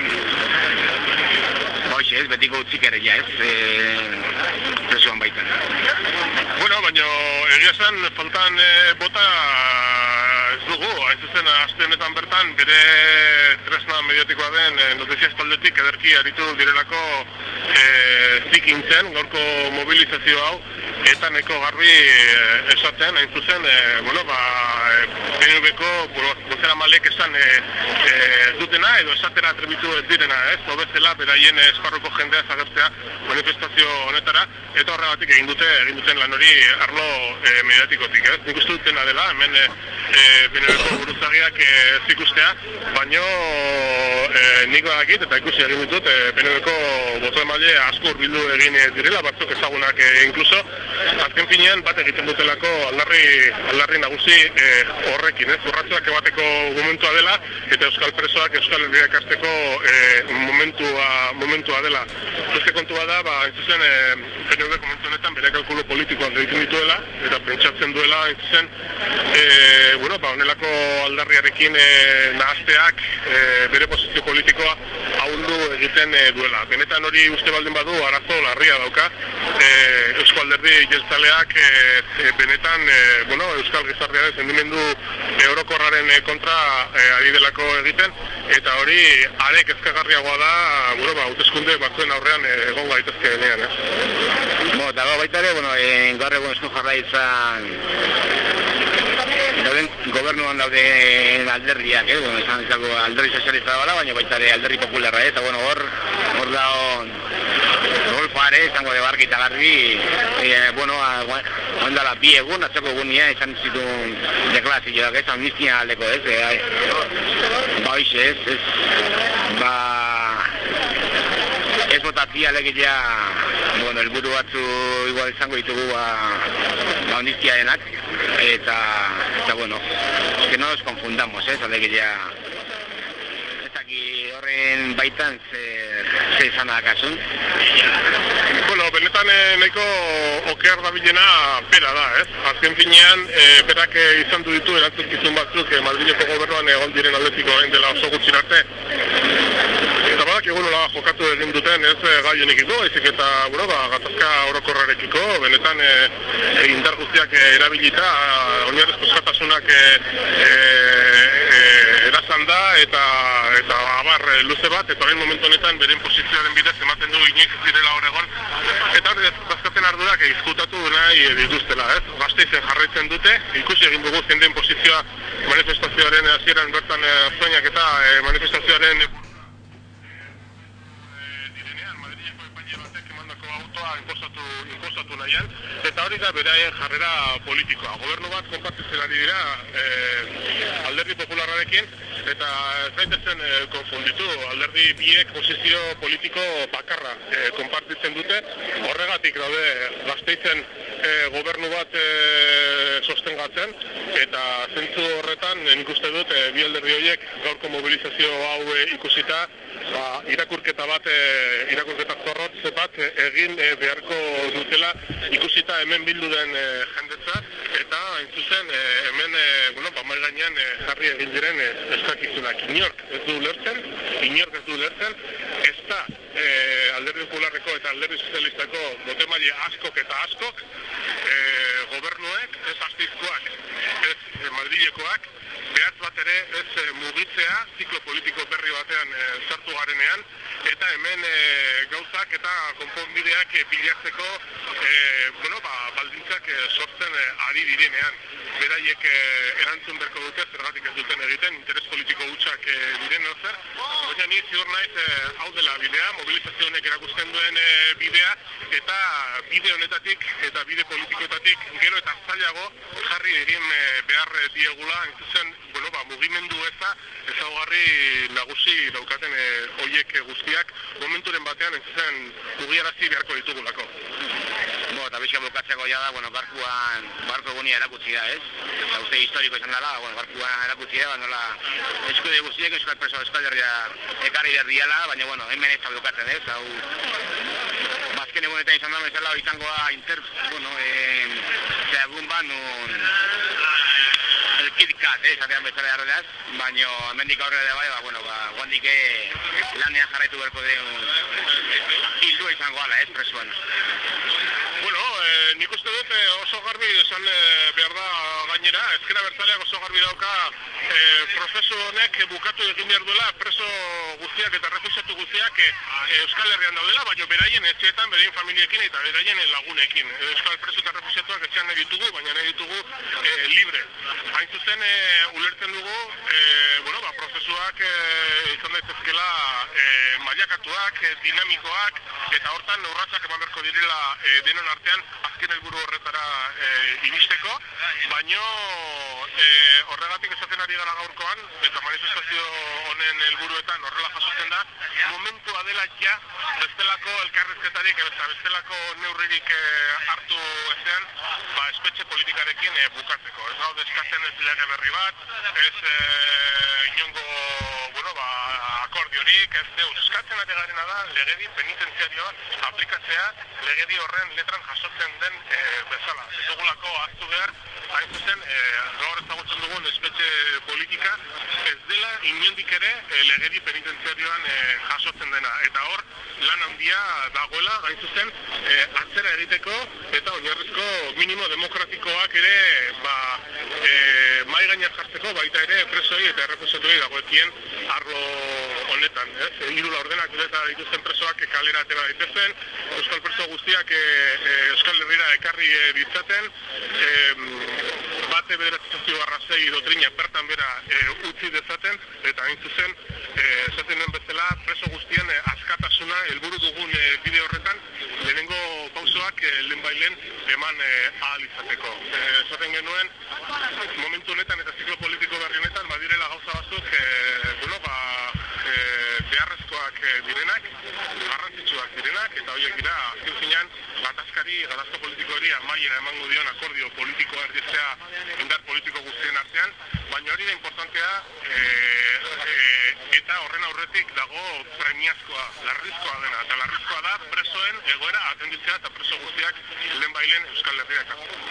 hoxe ez, betiko utzik ere ja ez, e, presuan baita. Bueno, baina egia esan faltan e, bota ez dugu, hain zuzen aste honetan bertan bere tresna mediatikoa den e, notiziaz taldetik ederki aritu direlako e, zikintzen, gaurko mobilizazio hau, eta neko garbi e, esaten, hain zuzen, e, bueno, ba, P N V-ko bozeramalek esan e, e, dutena edo esatera atrebitu ez direna, ez? Hobezela beraien esparruko jendea zagertzea manifestazio honetara, eta horregatik egin dute egin duten lan hori arlo e, mediatikotik, ez? Nik uste dutena dela, hemen e, P N Vko buruzagiak e, ez ikustea, baino e, nik badakit eta ikusi egin ditut e, P N Vko botoemaile asko hurbildu egin direla, batzuk ezagunak e, inkluso, azken finean bat egiten dutelako aldarri, aldarri nagusi e, horrekin, ez? Urratxoak ebateko momentua dela, eta Euskal Presoak Euskal Herria ikasteko e, momentua, momentua dela. Beste kontua da, ba, entzuzen, e, P N V momentu honetan bere kalkulo politikoak egiten dituela, eta pentsatzen duela, entzuzen, e, bueno, ba, onelako aldarriarekin e, nahazteak e, bere posizio politikoa ahuldu egiten e, duela. Benetan hori uste baldin badu, arazo larria dauka, e, Eusko Alderdi jeltzaleak e, e, benetan, e, bueno, Euskal Gizartearen sentimendu orokorraren e, kontra e, ari delako egiten, eta hori are kezkagarriagoa da, bueno, ba, hauteskunde batzuen aurrean e, egon gaitezke denean, ez? Bo, eta baita ere, bueno, e, gaur egun Eusko Jaurlaritzan dauden gobernuan dauden alderdiak, eh? Bueno, esan izango alderdi sozialista da bala, baina baita ere alderdi popularra, eh? Eta bueno, hor, hor da on, golfare, izango de barki eta garbi, e, bueno, ondala bi egun, atzeko egunia, izan zituen deklarazioak, ez, amnistia aldeko, ez, e, ba, hoxe, ez, ez, ba, ez botatzia legitea, bueno, elburu batzu igual izango ditugu, ba, ba amnistiarenak, eta, eta bueno, es que no nos confundamos, eh, alegia ez aquí horren baitan zer ze izan da kasun. Bueno, benetan eh, nahiko oker dabilena pera da, ez? Azken finean, eh, perak izan du ditu erantzukizun batzuk eh, Madrileko gobernuan egon diren aldetiko egin dela oso gutxin arte. Eta badak egun nola jokatu egin duten ez gai honikiko, ezik eta bueno, ba, gatazka orokorrarekiko, benetan e, indar guztiak e, erabilita, oinarrizko eskatasunak e, e, e, erasan da, eta, eta abar e, luze bat, eta orain momentu honetan beren posizioaren bidez ematen du inoiz ez direla hor egon, eta hori dazkaten ardurak izkutatu nahi dituztela, ez? Gasteizen jarraitzen dute, ikusi egin dugu jendeen posizioa manifestazioaren hasieran bertan e, zoinak eta e, manifestazioaren Inpostatu, inpostatu nahian, eta hori da beraien jarrera politikoa. Gobernu bat konpartitzen ari dira eh, alderdi popularrarekin, eta ez daitezen eh, konfunditu, alderdi biek posizio politiko bakarra eh, konpartitzen dute, horregatik daude Gasteizen eh, gobernu bat eh, sostengatzen, eta zentzu horretan nik uste dut eh, bi alderdi horiek gaurko mobilizazio hau eh, ikusita, ba, irakurketa bat, e, irakurketa zorrotz bat e, egin e, beharko dutela ikusita hemen bildu den e, jendetza, eta hain zuzen e, hemen e, bueno, ba, mai gainean e, jarri egin diren e, eskakizunak. Inork ez du lertzen, inork ez du lertzen, ez da e, alderdi popularreko eta alderdi sozialistako botemaile askok eta askok, e, gobernuek, ez Gasteizkoak, ez e, Madrilekoak, behatz bat ere ez e, mugitzea, ziklo politiko berri batean e, sartu garenean, eta hemen e, gauzak eta konponbideak e, bilatzeko e, bueno, ba, baldintzak e, sortzen e, ari direnean. Beraiek e, erantzun berko dute, zergatik ez duten egiten, interes politiko hutsak e, diren zer, baina ni ziur naiz e, hau dela bidea, mobilizazio honek erakusten duen e, bidea, eta bide honetatik eta bide politikoetatik gero eta zailago jarri egin e, behar diegula, entzuzen, bueno, ba, mugimendu eza, ezaugarri nagusi daukaten e, hoiek guztiak, momenturen batean entzuzen mugiarazi beharko ditugulako. Bo, eta bizka bukatzeko ja da, bueno, barkuan, barko egunia erakutsi da, ez? Eta uste historiko izan dela, bueno, barkuan erakutsi da, nola eskude guztiek Euskal Preso Euskal Herria ekarri berdiala, baina, bueno, hemen ez da bukatzen, ez? Hau, bazken egunetan izan da, bezala, izangoa inter, bueno, eh, zera egun bat, nun, el Kit Kat, eh, zatean bezala jarreaz, baina hemendik aurrera bai, ba, bueno, ba, guandik lanean jarraitu berko den hildua izango ala, ez, presoan. Bueno, eh, nik uste dut eh, oso garbi esan eh, behar da gainera, ezkera bertzaleak oso garbi dauka eh, e, prozesu honek bukatu egin behar duela preso guztiak eta refusiatu guztiak e, Euskal Herrian daudela, baina beraien etxeetan, beraien familiekin eta beraien lagunekin. Euskal preso eta refusiatuak etxean nahi ditugu, baina nahi ditugu e, libre. Hain zuzen, e, ulertzen dugu, e, bueno, ba, prozesuak e, izan daitezkela e, mailakatuak, e, dinamikoak, eta hortan urratsak eman beharko direla e, denon artean azken helburu horretara e, iristeko, baino e, horregatik esaten ari gara gaurkoan, eta manifestazio honen helburuetan horrela jasotzen da, momentua dela ja bestelako elkarrizketarik eta bestelako neurririk e, hartu ezean, ba, espetxe politikarekin e, bukatzeko. Ez gaude eskatzen ez lege berri bat, ez e, inongo, bueno, ba, akordiorik, ez deus. Eskatzen ari garena da, legedi penitentziarioa aplikatzea legedi horren letran jasotzen den e, bezala. Ez dugulako ahaztu behar, hain zuzen, e, gaur ezagutzen dugun espetxe politika ez dela inondik ere e, legedi penitentziarioan e, jasotzen dena. Eta hor, lan handia dagoela, hain zuzen, e, atzera egiteko eta oinarrizko minimo demokratikoak ere ba, e, mai gainean jartzeko baita ere presoi eta errepresatuei dagoekien arlo honetan. Ez? Hiru laurdenak eta dituzten presoak kalera atera daitezen, euskal preso guztiak e, e, Euskal Herrira ekarri e, ditzaten, e, bate bederatizazio arrazei dotrina bertan bera e, utzi dezaten, eta hain zuzen, e, esaten den bezala, preso guztien e, askatasuna helburu dugun e, bide horretan, lehenengo pausoak e, lehenbailen eman e, ahal izateko. E, esaten genuen, momentu honetan eta ziklo politiko berri honetan, badirela gauza batzuk, e, bueno, ba, e, beharrezkoak e, direnak, garrantzitsuak direnak, eta horiek dira, azken finean, gatazkari, gatazko politikoari amaiera emango dion akordio politikoa erdiztea indar politiko guztien artean, baina hori da importantea e, e, eta horren aurretik dago premiazkoa, larrizkoa dena, eta larrizkoa da presoen egoera atenditzea eta preso guztiak lehen bailen Euskal Herria ekartzea.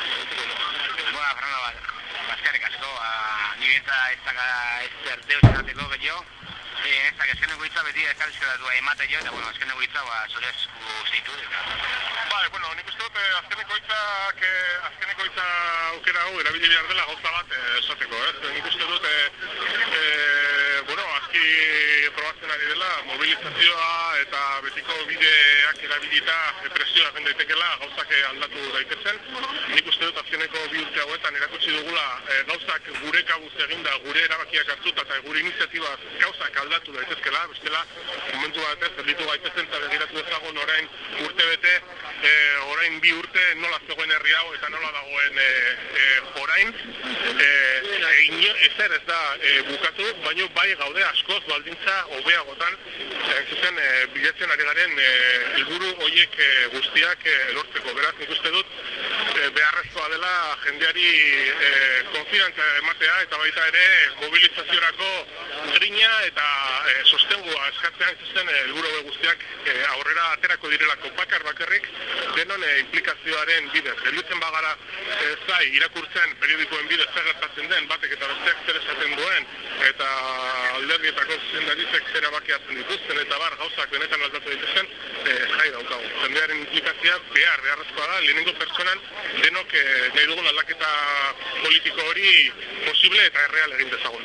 Bona, Fernando, bazkarrik asko, ni bentsa ez daga ez erdeuz izateko gehiago, ez da, azkeneko hitza beti elkarrizketatu emate jo, eta bueno, azkeneko hitza ba, zorezku zeitu. Bai, bueno, nik uste dut azkeneko hitzak, azkeneko hitza aukera hau erabili behar dela gauza bat esateko, ez? Nik uste dut, e, e, bueno, azki probatzen ari dela, mobilizazioa eta betiko bideak erabilita presioa egin daitekela gauzak aldatu daitezen. Nik uste dut azkeneko bi urte hauetan erakutsi dugula e, gauzak gure kabuz eginda, gure erabakiak hartuta eta gure iniziatibaz gauzak aldatu daitezkela, bestela momentu batez, erditu gaitezen eta begiratu dezagun orain urte bete, e, orain bi urte nola zegoen herri hau eta nola dagoen e, e, orain, e, e, ino, ezer ez da e, bukatu, baina bai gaude askoz baldintza hobeagotan, e, zuzen e, bilatzen ari garen e, helburu horiek e, guztiak e, lortzeko. Beraz, nik uste dut e, beharrezkoa dela jendeari e, konfidantza ematea eta baita ere mobilizaziorako grina eta e, sostengua eskatzea zuzen helburu e, guztiak e, aurrera aterako direlako bakar bakarrik denon e, implikazioaren bidez. Gelditzen bagara e, zai irakurtzen periodikoen bidez zer gertatzen den batek eta besteak zer esaten duen eta alderdietako zuzendaritzek zer erabaki hartzen dituzten eta bar gauzak benetan aldatu dituzten e, jai daukagu. Jendearen implikazioa behar, beharrezkoa da, lehenengo pertsonan denok e, nahi dugun aldaketa politiko hori posible eta erreal egin dezagun.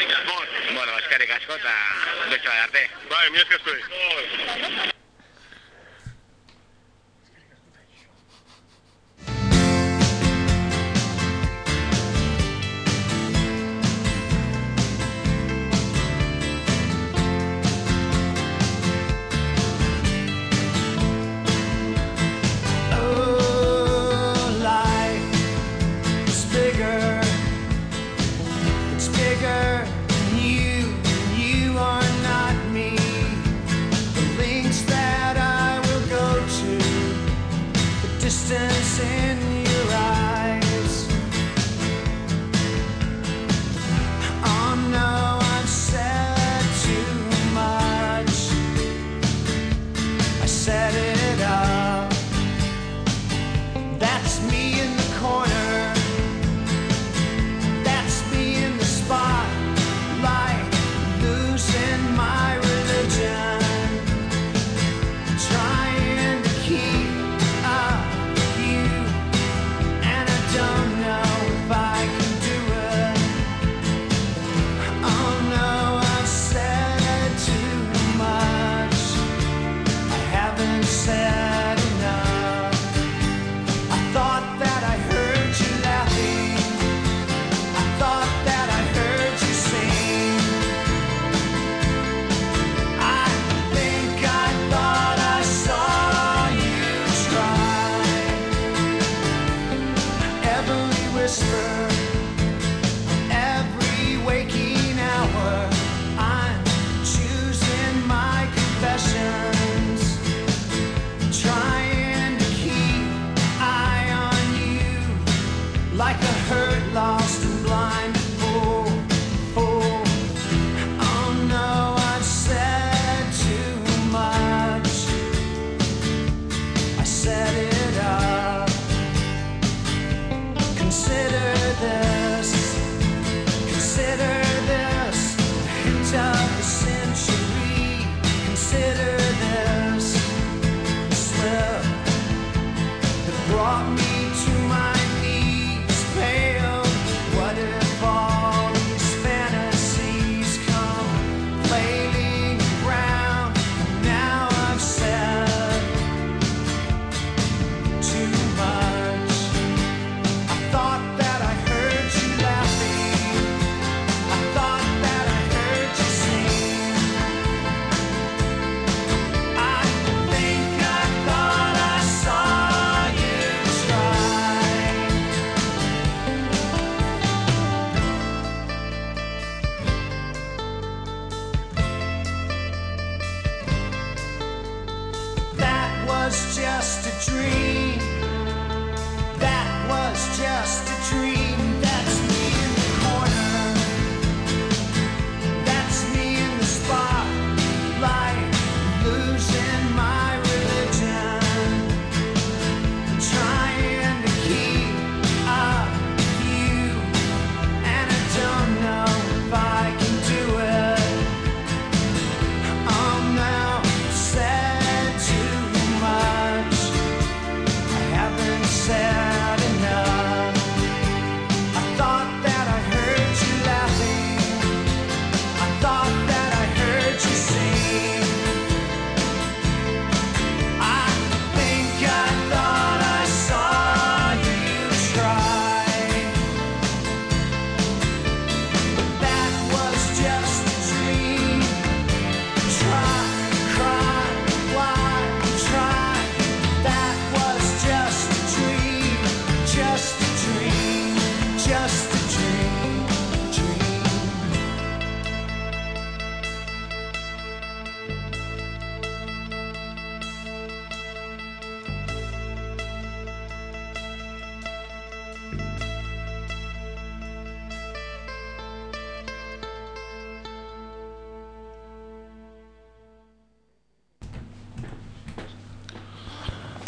Bueno, bazkarrik asko eta beste bat arte. Bai, mi esker zuei. Bigger than you, and you are not me. The links that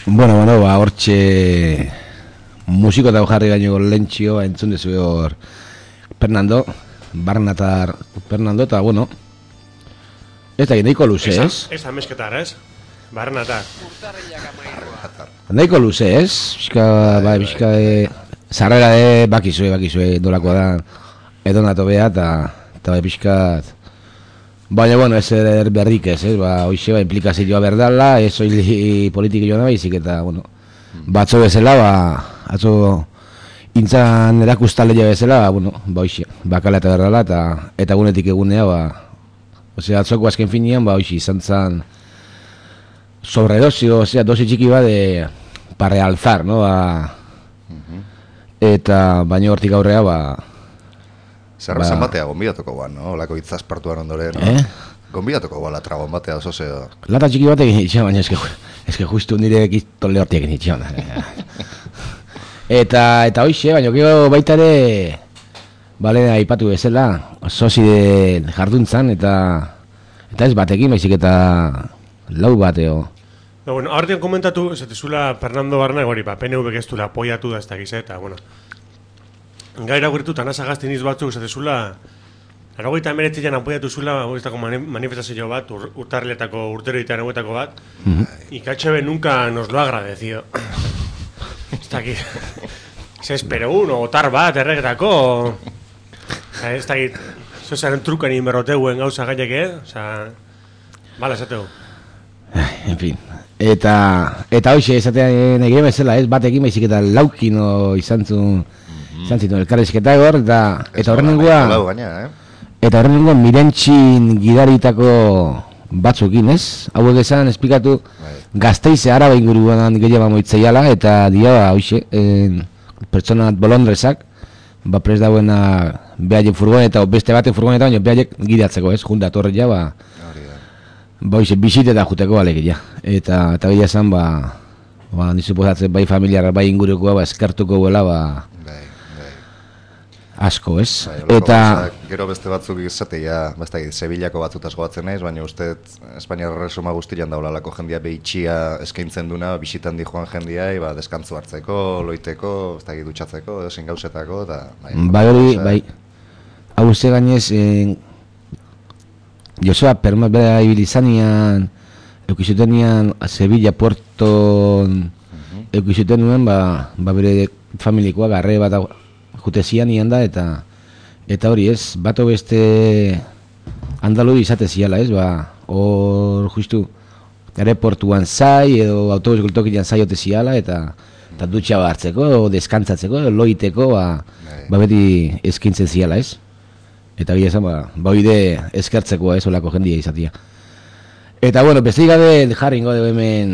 Bueno, bueno, ba, hortxe musiko eta jarri gaino lentxio, entzun dezu hor Fernando, Barnatar Fernando, eta bueno, ez da, nahiko luze, ez? Ez amezketar, ez? Barnatar. Nahiko luze, ez? Bizka, ba, bizka, e, zarrera de bakizue, bakizue, dolakoa da, edonato beha, eta, eta ba, bizkat, baina, bueno, ez er berrik ez, ez? Ba, hoxe, ba, implikazioa berdala, ez oili politiki joan da, baizik, eta, bueno, batzo bezala, ba, atzo, intzan erakustalea bezala, ba, bueno, ba, hoxe, bakala eta berdala, eta, eta gunetik egunea, ba, osea, atzoko azken finean, ba, hoxe, izan zan, sobredosi, osea, dosi txiki bat, de, para realzar, no, ba, eta, baina hortik aurrea, ba, Zerbezan ba, batea, gonbidatuko guan, no? Olako itzazpartuan ondoren, no? Eh? Gonbidatuko guan, latra gonbatea, oso zeo. Lata txiki batek egin baina eske, eske justu nire ekitole hortiak egin itxean. Eta, eta hoxe, baina gero baita ere, bale, aipatu bezala, sozi de jarduntzan, eta, eta ez batekin, baizik eta lau bateo. No, bueno, ahortean komentatu, zetezula Fernando Barna, hori, ba, P N V geztula apoiatu da ez dakiz, eta, bueno, gaira gurtu, tanaz agazten iz batzuk, zetezula, aragoita emeretzian apoiatu zula, horretako manifestazio bat, ur, urtarriletako urtero itean eguetako bat, mm-hmm. Y K H B nunca nos lo ha agradecido. Está aquí. Se esperó uno, otar bat, erregetako. Ez da aquí. Zozaren trukan inberroteuen gauza gaiek, eh? Osa, bala, esateu. En fin. Eta, eta hoxe, esatean egin bezala, ez batekin baizik eta laukino izan zuen, izan zituen elkarrezketa egor, eta, eta horren nengua, eta horren nengua mirentxin gidaritako batzukin, ez? Hauek esan, esplikatu, Gasteize Araba inguruan gehiago moitzeiala, eta dia, hoxe, en, pertsona bolondrezak, ba prest dauena behaien furgoneta, o beste baten furgoneta, baina behaiek gidatzeko, ez? Junda torre ja, ba, ba hoxe, bisite eta juteko alegia. Eta, eta bila esan, ba, ba, nizupozatzen bai familiara, bai ingurukoa, ba, eskartuko guela, ba, asko, ez? Bai, eta gero beste batzuk izatea, basta Sevillako batzutaz goatzen naiz, baina uste Espainiar Resuma guztian daulalako jendia behitxia eskaintzen duna, bisitan di joan jendia, ba, deskantzu hartzeko, loiteko, basta dutxatzeko, ezin gauzetako, eta bai. Bai hori, bai. Hau ze gainez, eh, Joseba Permat bera ibilizanean, eukizutenian Sevilla, Puerto, uh-huh. eukizuten nuen, ba, ba bere familikoa, garre bat jutezian ian da, eta eta hori ez, bato beste andalu izate ziala ez, ba, hor justu aeroportuan zai, edo autobus gultokian zai ote ziala, eta, eta dutxa hartzeko, deskantzatzeko, loiteko, ba, ba beti eskintzen ziala ez. Eta bide esan, ba, ba bide eskertzekoa ez, olako jendia izatia. Eta bueno, beste gabe jarri ingo dugu hemen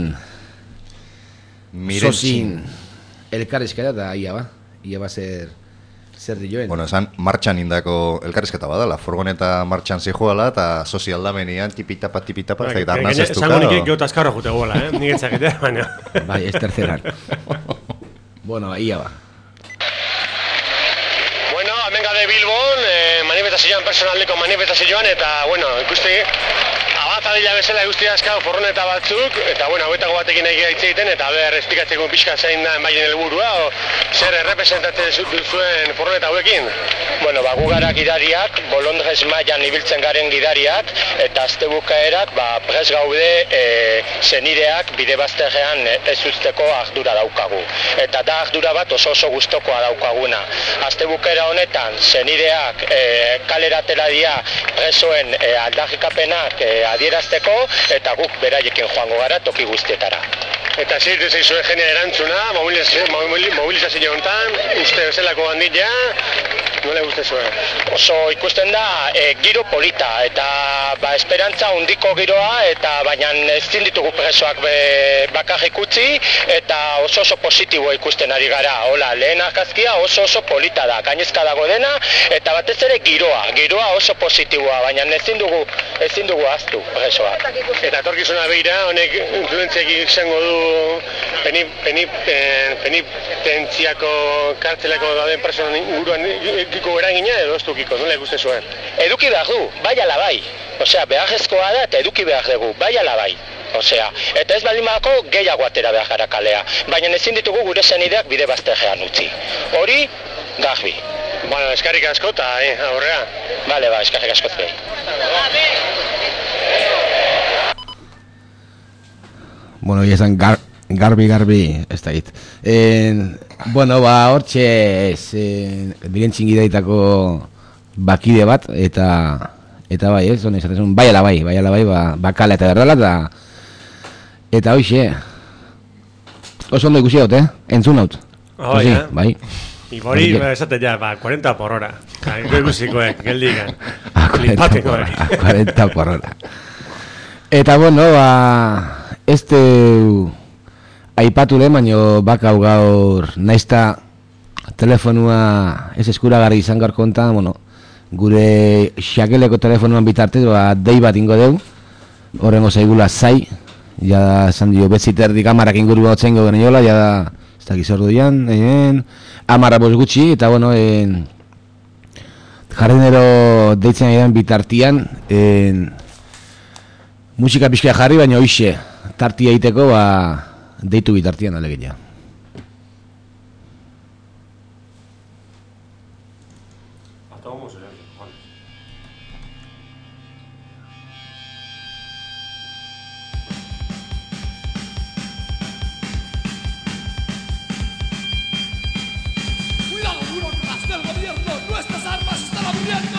Sozin elkarrizketa, eta ia ba, ia ba zer zer dioen. Bueno, esan martxan indako elkarrizketa badala, furgoneta martxan zijoala, eta Sozi aldamenean tipitapa, tipitapa, eta gitarnaz ez duka. Zango nik geota askarro jute gola, eh? Nik etxakete, baina. Bai, ez terceran. Bueno, ia ba. Bueno, hemen gade Bilbon, eh, manifestazioan, personaldeko manifestazioan, eta, bueno, ikusti, avanzadilla bezala guzti askau furgoneta batzuk, eta, bueno, hauetako batekin nahi gaitz egiten, eta ber, esplikatzeko pixka zein da maien helburua, o zer errepresentatzen duzuen furgoneta hauekin? Bueno, ba, gu gara gidariak, Bolondrez mailan ibiltzen garen gidariak, eta azte bukaerak, ba, prez gaude e, zenideak bide bazterrean ez usteko ardura daukagu. Eta da ardura bat oso oso gustokoa daukaguna. Azte bukaera honetan, zenideak e, kaleratera dira presoen e, aldarrikapenak e, adierazteko, eta guk beraiekin joango gara toki guztietara. Eta zirtu zeizue jene erantzuna, mobilizazio honetan, uste bezalako bandila, nola uste zuen? Oso ikusten da, e, giro polita, eta ba, esperantza hundiko giroa, eta baina ezin ditugu presoak be, bakarrik utzi, eta oso oso positiboa ikusten ari gara. Hola, lehen arkazkia oso oso polita da, gainezka dago dena, eta batez ere giroa, giroa oso positiboa, baina ezin dugu, ezin dugu ahaztu presoak. Eta etorkizuna begira, honek influentziak izango du penitentziako kartzelako dauden personan inguruan edukiko eragina edo ez dukiko, nola ikuste zuen? Eduki behar du, bai ala bai. Osea, beharrezkoa da eta eduki behar dugu, bai ala bai. Osea, eta ez balimako gehiago atera behar gara kalea, baina ezin ditugu gure senideak bide bazterrean utzi. Hori, garbi. Bueno, eskarrik asko eta eh, aurrea. Bale, ba, eskarrik asko zuei. Bueno, ya están gar, garbi, garbi, ez da hit. Eh, bueno, ba, hortxe, ez, eh, diren txingidaitako bakide bat, eta, eta bai, ez, hone, esatzen, bai ala bai, bai ala bai, ba, bakala eta berdala, eta, eta hoxe, oso ondo ikusi dut, eh, entzun haut. Oh, sí, ja. Bai. Ibori, esate ja, ba, cuarenta por hora. Kaiko ikusikoek, geldigan. A cuarenta por hora. Eta, bueno, ba, este aipatu lehen, baino bakau gaur naizta telefonua ez eskuragarri izan gaur konta, bueno, gure xakeleko telefonuan bitartez, ba, dei bat ingo deu, horrengo zaigula zai, ja esan dio betziterdi kamarak inguru bat zengo geniola, ja da, ez dakiz ordu dian, en, amara bost gutxi, eta bueno, en, jarrenero deitzen edan bitartian, en, musika pixka jarri, baina hoxe, tartia egiteko, ba, deitu bitartian alegia. Cuidado, burócratas del gobierno, nuestras armas están aburriendo.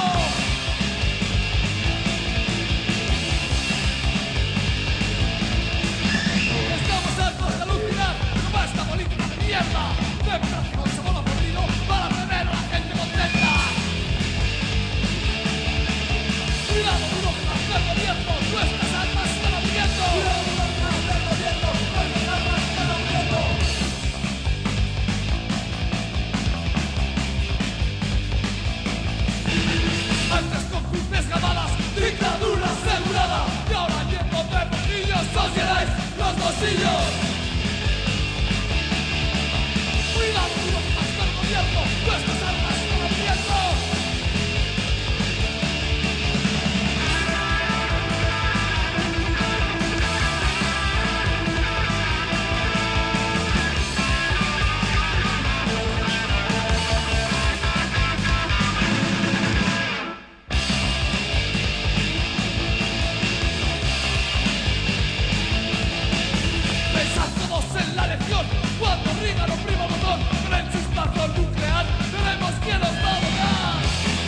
Antes con tus desgamadas, dictadura asegurada, y ahora lleno de bolsillos os llenáis los bolsillos. Cuidado, burócratas del gobierno, nuestras armas están abriendo. Pensad todos en la lección, cuando Reagan oprima el botón, con el chispazo nuclear, veremos quién os va a donar.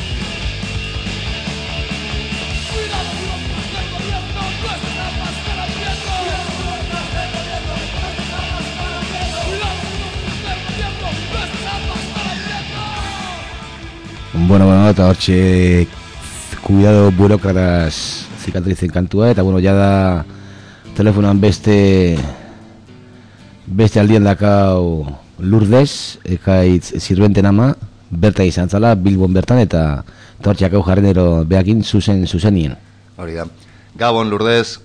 Cuidado, burócratas del gobierno, nuestras armas están abriendo. Cuidado, burócratas del gobierno, nuestras armas están abriendo. Cuidado, burócratas del gobierno, nuestras armas están abriendo. Bueno, bueno, eta hortxe, cuidado burócratas cicatricen kantua, eta bueno, ya da telefonoan beste beste aldian dakau Lourdes, ekaitz zirbenten ama, berta izan zala, Bilbon bertan, eta hortxeak hau jarrenero behakin zuzen zuzenien. Hori da. Gabon, Lourdes.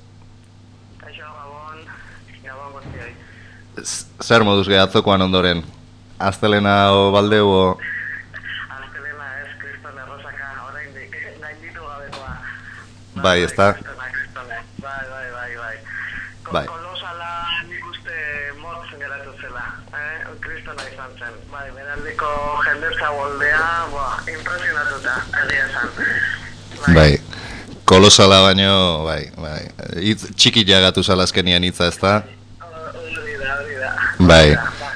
Z- Zer moduz gehatzokoan ondoren? Aztelena o baldeu o... Bai, ez da. Bai. Bai, beraldiko jendetza boldea, boa, impresionatuta, egia esan. Bai. Kolosala baino, bai, bai. Itz, txiki jagatu zalazkenian hitza, ez da? Hori da, hori da. Bai.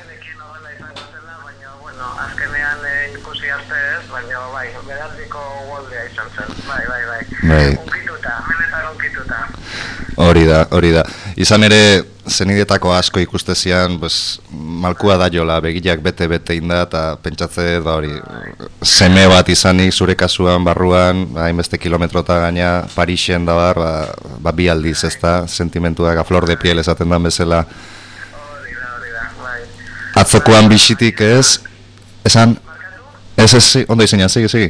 Azkenean ikusi arte ez, baina bai, beraldiko boldea izan zen. Bai, bai, bai. Bai. Unkituta, menetan unkituta. Hori da, hori da. Izan ere, zenidetako asko ikustezian, pues, malkua da jola, begiak bete-bete inda, eta pentsatze, da hori, seme bat izanik, zure kasuan, barruan, hainbeste kilometrota gaina, Parixen da bar, ba, ba bi aldiz, ez da, sentimentuak a flor de piel esaten dan bezala. Atzokoan bisitik ez, esan, ez ez, ondo izan, segi, segi.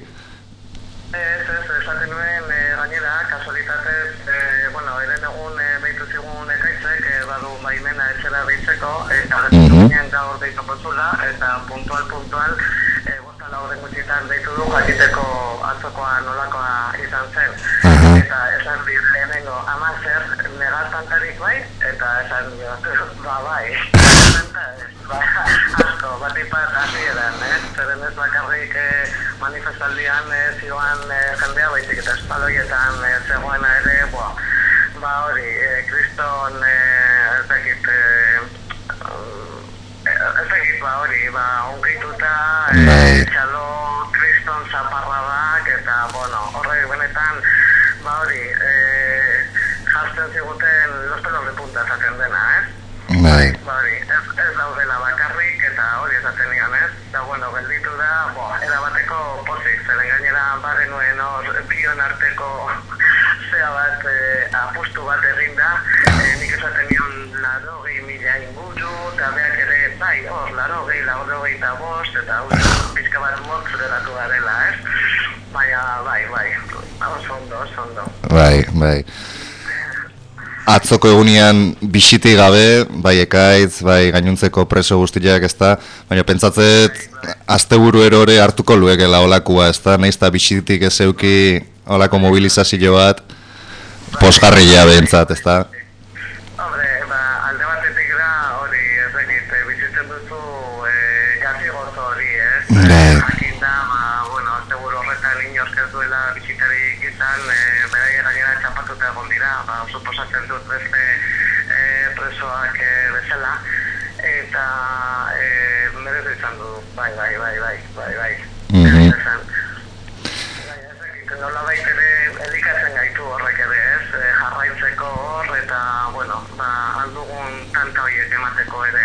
Eta puntual, puntual, e, bosta laurden gutxitan deitu du jakiteko atzokoa nolakoa izan zen. Eta esan lehenengo amazer negatantarik bai, eta esan jo, ba bai, ba, asko, bat ipat hasieran, eh? Zeren ez bakarrik eh, manifestaldian eh, zioan eh, jendea baizik eta espaloietan eh, zegoena ere, boa, ba hori, eh, kriston, eh, ez dakit, eh, ez dakit, ba hori, ba, onkituta, eh, txalo kriston zaparradak, eta, bueno, horrek benetan, ba hori, eh, jazten ziguten los pelos de punta esaten dena, ez? Bai. Ba hori, ez, ez daudela bakarrik, eta hori esaten nian, ez? Eta, bueno, gelditu da, bo, erabateko pozik, zeren gainera bagenuen hor bion arteko zea bat, eh, apustu bat eginda, eh, nik esaten nion laro gehi mila inguru, eta beak ere, bai, hor, laro gehi, laro gehi eta bost, eta hori, pizka bat motz geratu garela, ez? Baina, bai, bai, oso ondo, oso ondo. Bai, bai. Atzoko egunean bisiti gabe, bai ekaitz, bai gainuntzeko preso guztiak, ezta, baina pentsatzet asteburu erore hartuko luekela olakua, ezta, naizta bisitik ez euki olako mobilizazio bat posgarria behintzat, ezta. Hombre, ba, alde batetik da hori, ez dakit, bizitzen duzu eh, gazigoz hori, ez? Jakin da, ba, bueno, asteburu horretan inork ez duela bisitarik izan, eh, beraia gainera txapatuta egon dira, ba, suposatzen dut beste eh, presoak eh, bezala, eta eh, merezu izan du, bai, bai, bai, bai, bai, bai, Mhm. izan. Bai, ez dakit, nola baitere elikatzen gaitu horrek ere, ez, eh, jarraitzeko hor, eta, bueno, ba, aldugun tanta horiek emateko ere,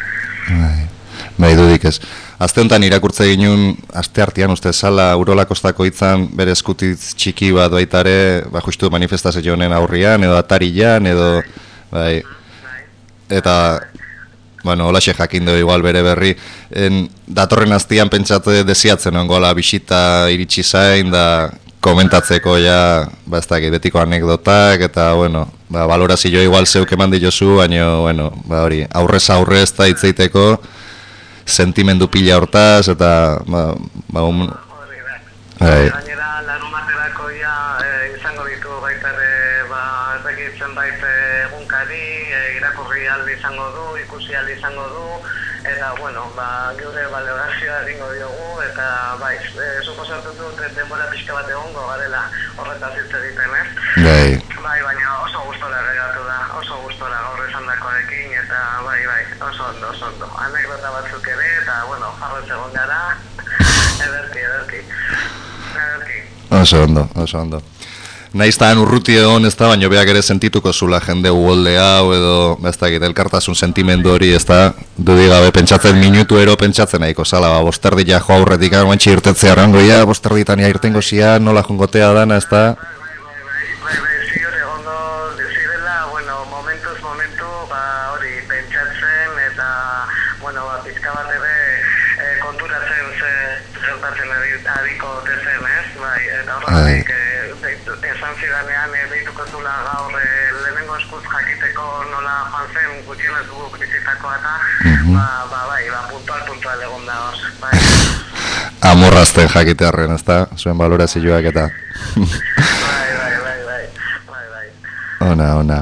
ez? Bai, dudik ez. Aste honetan irakurtze ginun, aste artean uste sala Urola Kostako hitzan bere eskutitz txiki bat baitare, ba justu manifestazio honen aurrian, edo atarian, edo, bai, eta, bueno, holaxe jakin du igual bere berri, en, datorren astian pentsate desiatzen ongola bisita iritsi zain, da komentatzeko ja, ba ez dakit, betiko anekdotak, eta, bueno, ba, valorazio igual zeuk eman diozu, baina, bueno, ba hori, aurrez aurrez eta hitzeiteko, sentimendu pila hortaz, eta, ba, ba, um... Bai. Gainera, larumaterako ja eh, izango ditu baita ere, ba, ez dakit zenbait eh, egunkari, eh, irakurri aldi izango du, ikusi aldi izango du, eta, bueno, ba, gure valorazioa egingo diogu, eta, bai, eh, suposatu dut eh, denbora pixka bat egongo garela horretaz hitz egiten, ez? Bai. Bai, baina oso gustora geratu da, oso gustora gaur esandakoarekin, eta, bai, bai, oso ondo, oso ondo. Anekdota batzuk ere, eta, bueno, jarrez egon gara, ederki, ederki. Ederki. Oso ondo, oso ondo. Naiztan urruti egon ez da, baina beak ere sentituko zula jende uolde hau edo, ez da, elkartasun sentimendu hori, ez da, dudigabe pentsatzen minutu ero pentsatzen nahiko zala, ba, bosterdi ja jo aurretik, guantxe irtetzea rango, ja, bosterditan ja irtengo zia, nola jongotea dana, ez da. Esan zidanean deituko zula gaur lehenengo eskuz jakiteko nola joan zen gutxienez guk bizitakoa eta ba, ba, bai, ba, puntual, puntual egon da hor, bai. Amorrazten jakitearren, ez da, zuen valorazioak eta. Bai, bai, bai, bai, bai, bai. Ona, ona.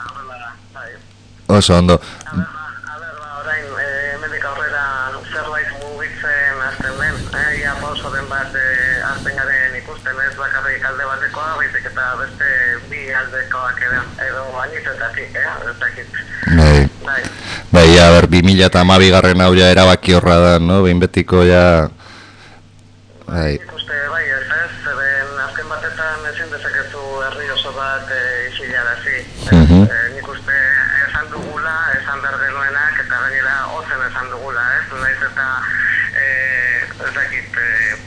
Oso ondo. Hemendik aurrera zerbait mugitzen hasten den, ia pauso den bat hasten garen ikusten ez bakarrik alde batekoa, baizik eta beste bi aldekoak edo, edo anitetatik, eh, ez dakit. Bai, bai, bai, ja, ber, bi mila eta hamabi garren hau ja erabaki horra da, no, behin betiko ja, bai. Ikuste, bai, ez ez, zeren azken batetan ezin dezakezu herri oso bat isilarazi. Nik uste esan dugula, esan behar genuenak, eta gainera ozen esan dugula, ez, naiz eta, ez dakit,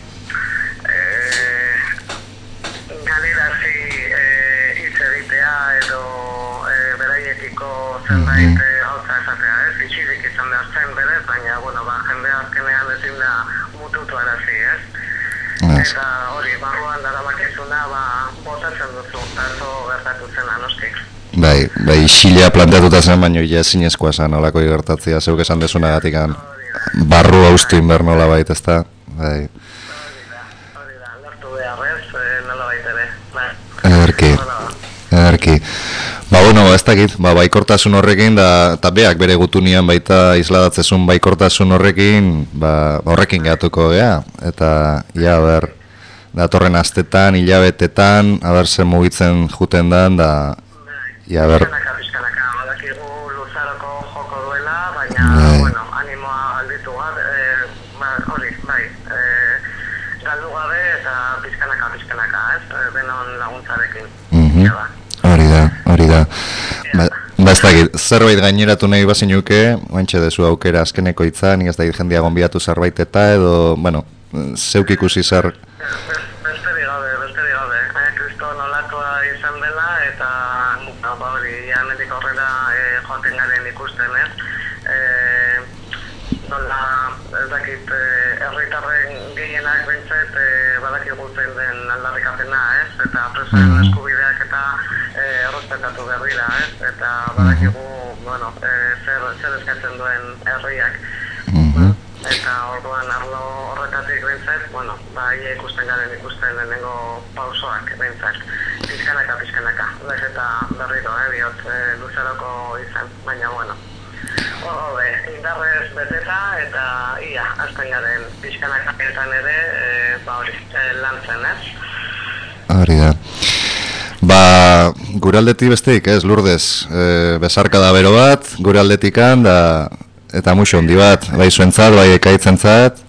galerazi hitz egitea edo beraiekiko zenbait gauza esatea, ez, isilik izan behar zen berez, baina, bueno, ba, jendea azkenean ezin da mututu arazi, ez? Eta hori, barruan darabakizuna, ba, botatzen duzu, tazo gertatu zen anostik. Bai, bai, isilea planteatuta zen, baina ja ezinezkoa zen olako gertatzea, zeuk esan desunagatik barru haustu inber nola bait, ez da? Bai. Lertu beharrez, nola bait ere, bai. Ederki, ederki. Ba, bueno, ez dakit, ba, baikortasun horrekin, da, eta beak bere gutunian baita isladatzezun baikortasun horrekin, ba, horrekin gehatuko gea, eta, ja, ber, datorren astetan, hilabetetan, haber zen mugitzen juten dan, da, ja, ber... Pizkanaka, pizkanaka, badakigu luzaroko joko duela, baina, bueno, animoa alditu bat, e, ba, hori, bai, e, galdu gabe eta pizkanaka, pizkanaka, ez, e, denon laguntzarekin. Mm-hmm. Ja, ba. Hori da, hori da. Ba, ba ez dakit, zerbait gaineratu nahi bazinuke, oantxe dezu aukera azkeneko hitza, nik ez dakit jendea gonbiatu zerbait eta edo, bueno, zeuk ikusi zer... Besterik gabe, besterik gabe, eh, kriston olatua izan dela eta, ba, hori, ja, hemendik aurrera eh, joaten garen ikusten, ez? Eh, nola, ez dakit, eh, herritarren gehienak behintzet, eh, badakigu zein den aldarrikapena, ez? Eta presoen eskubideak eta eh, errespetatu behar dira, ez? Eta badakigu, bueno, eh, zer, zer eskatzen duen herriak. Eta orduan arlo horretatik behintzat, bueno, ba, ia ikusten garen ikusten lehenengo pausoak behintzat. Pizkanaka, pizkanaka. Bez eta berriro, eh, biot, e, luzaroko izan, baina, bueno. Hode, indarrez beteta eta ia, azten garen pizkanaka etan ere, e, ba hori, e, lantzen, ez? Hori da. Ba, gure aldetik besteik, ez, Lourdes, e, besarka da bero bat, gure aldetikan, da... Eta muxo handi bat, bai zuentzat, bai ekaitzentzat.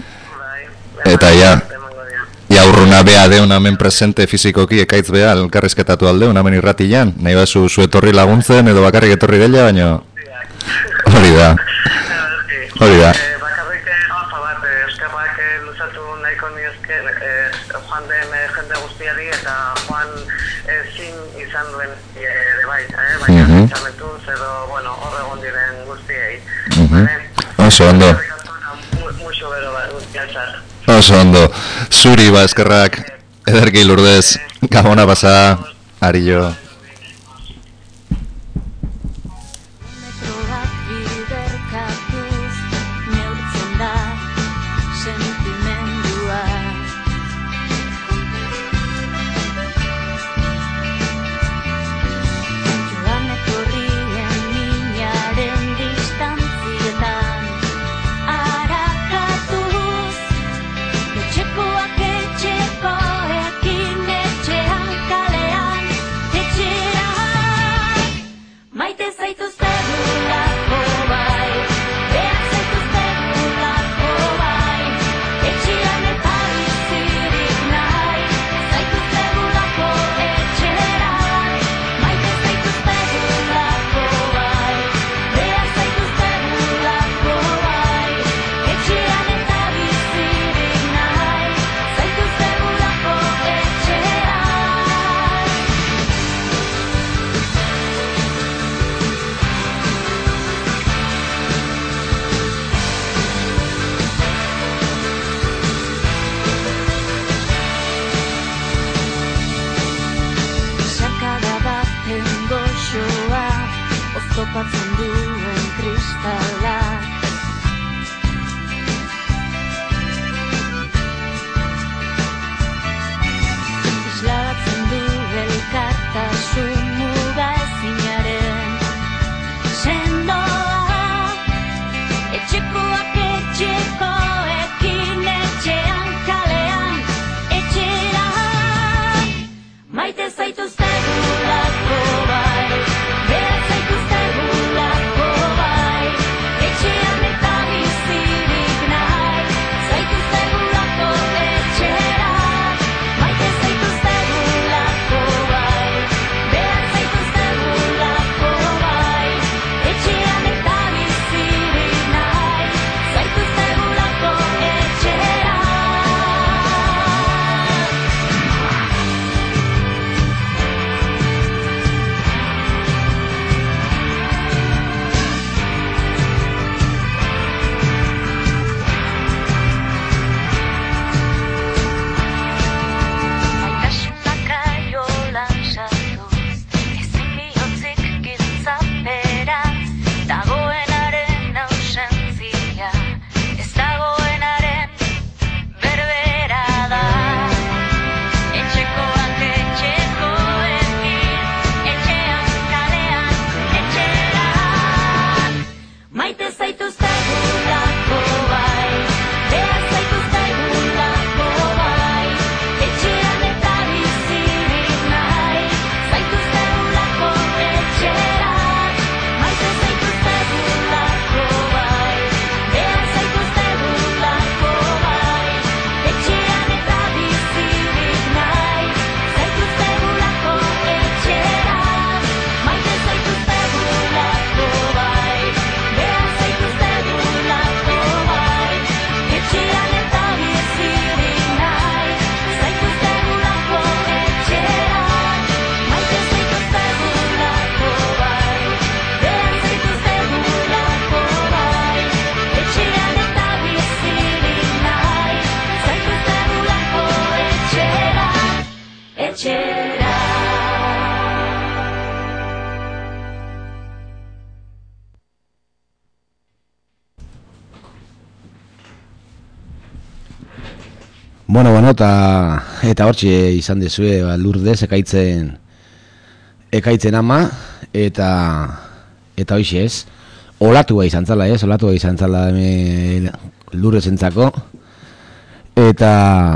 Eta ja, ja urruna bea deun hemen presente fizikoki ekaitz bea, elkarrizketatu aldeun hemen irratian. Nahi bazu zu etorri laguntzen edo bakarrik etorri dela, baina hori da. Hori da. Bakarrik gauza bat, eskerrak luzatu nahiko nioske joan den jende guztiari eta joan zin izan duen ere bai, baina txamentuz edo, bueno, hor egon diren guztiei. Oso ondo. Oso ondo. Zuri ba eskerrak ederki Lourdes. Gabona pasa. Arillo. Topatzen duen kristala isladatzen du elkartasun muga ezinaren sendoa etxekoak etxekoekin etxean kalean etxera maite zaituztegulako bai behar zaituztegulako bai etxean eta bizirik nahi zaituztegulako etxera maite zaituztegulako bai behar zaituztegulako bai etxean eta bizirik nahi zaituztegulako etxera etxera. Bueno, bueno, eta, eta hortxe izan dezue ba, Lourdes ekaitzen ekaitzen ama, eta eta hoxe ez, olatua izan zala ez, olatua izan zala Lourdesentzako, eta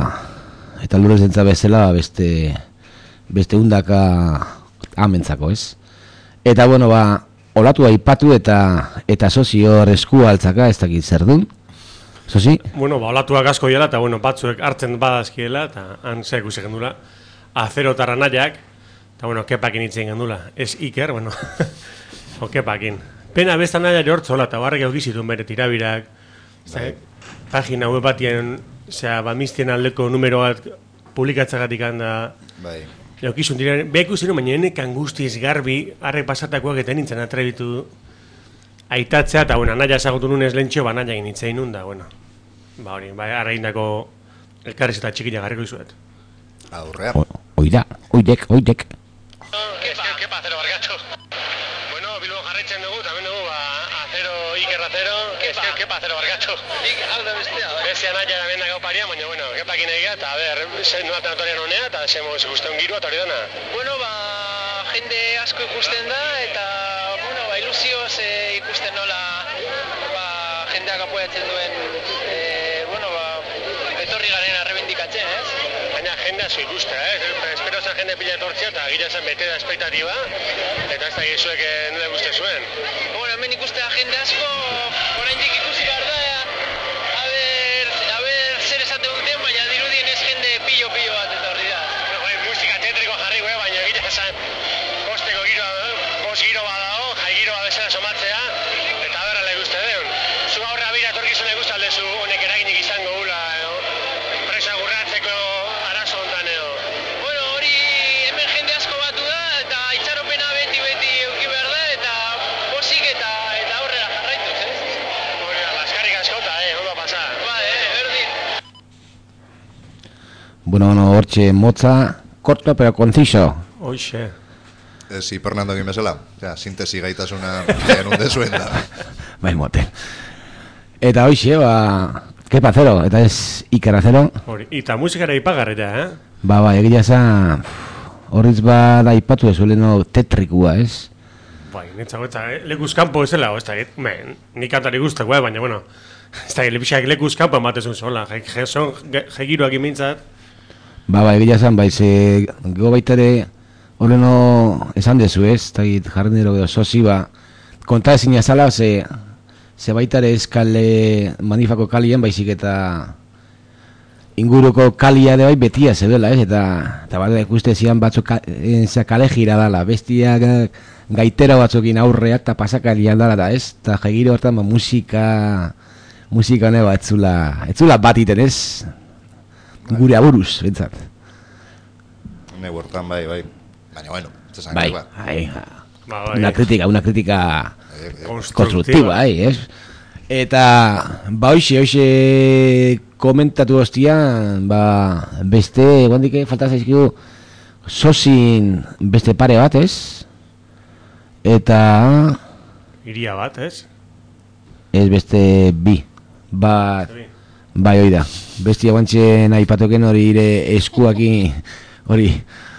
eta Lourdesentza bezala beste beste undaka amentzako ez. Eta bueno, ba, olatua aipatu eta eta sozio eskua altzaka ez dakit zer dun. Zosi? Bueno, ba, olatuak asko diela, eta bueno, batzuek hartzen badazkiela, eta han ze ikusi gendula. Azero tarra nahiak, eta bueno, kepakin itzen gendula. Ez Iker, bueno, o kepakin. Pena bestan nahiak jortzola, eta barrek eukizitun bere tirabirak, bai. Pagina web batien, osea, bamiztien aldeko numero bat publikatzagatik handa, bai. Eukizun dira, behaku zinu, baina enek angustiz garbi, harrek pasatakoak eta nintzen atrebitu aitatzea, eta bueno, naia ezagutu nunez lehentxo, ba naia egin itzein nun, da, bueno, ba hori, ba, ara indako elkarriz eta txikila garriko izuet. Aurrea. Oida, oidek, oidek. Kepa, zero barkatu. Bueno, Bilbo jarraitzen dugu, tamen dugu, ba, azero, Iker azero, kepa, zero barkatu. Alda bestea, bai. Bestia naia da bendak paria, baina, bueno, kepakin egia, eta a ber, nuaten atorian honea, eta semos ikusten girua, eta hori dana. Bueno, ba, jende asko ikusten da, eta ba, ilusioz e, ikusten nola ba, jendeak apoiatzen duen e, bueno, ba, etorri garen arrebendikatzen, ez? Baina jende asko ikusten, eh? Espero zen jende pila etortzea eta gira zen bete da espektatiba eta ez da gizuek nola ikuste zuen. Bueno, hemen ikustea jende asko, oraindik ikusi behar da, a ber, a ber zer esate duten, baina dirudien ez jende pillo-pillo bat etorri da. Bueno, bai, musika teatriko jarri, bai, baina gira zen kosteko giro, bost giro badago, jai giro badezera somatzea, eta berra leguste deun. Zu aurra bira etorkizuna ikuste aldezu honek eraginik izango gula, presa gurratzeko arazo hontan edo. Bueno, hori hemen jende asko batu da, eta itxaropena beti-beti euki behar da, eta posik eta eta aurrera jarraituz, ez? Hori da, laskarrik askota, eh, ondo pasa. Ba, eh, berdin. Bueno, bueno, hortxe motza, corto pero conciso. Hoxe. Si Fernando egin bezala, ja, sintesi gaitasuna genun dezuen da. Bai, moten. Eta hoxe, ba, kepa zero, eta ez Iker azero. Hori, eta musikara ipagarrera, eh? Ba, ba, egia za, horritz ba da ipatu ez, oleno tetrikua, ez? Bai, netzago, eta eh, lekuz kanpo ez dela, ez da, eh, nik kantari guztako, eh, baina, bueno, ez da, lepixak lekuz kanpo ematezun zola, jegiroak imintzat. Ba, ba, egia zan, bai, ze, gego baitare, horreno esan dezu ez, eta jarrenero edo sozi, ba, konta ezin azala, ze, ze baitare ez kale, manifako kalien, baizik eta inguruko kalia de bai betia zebela, ez, eta, eta bat ikuste zian batzuk ka, kale gira dala, bestia gaitera batzukin aurrea, eta pasakalia dala, da, ez, eta jegiro hortan, ba, musika, musika hone, ba, etzula, etzula bat iten, ez, gure aburuz, bentsat. Ne huertan, bai, bai. Baina, bueno, zesan bai, ba. Bai, ba, bai. Una crítica, una crítica eh, eh, constructiva, bai, ez? Eta, ba, hoxe, hoxe komentatu hostian, ba, beste, guandik falta zaizkigu, sozin beste pare bat, ez? Eta... Iria bat, ez? Ez beste bi, bat, bai, hoi da. Bestia guantxen aipatoken hori ire eskuakin, hori...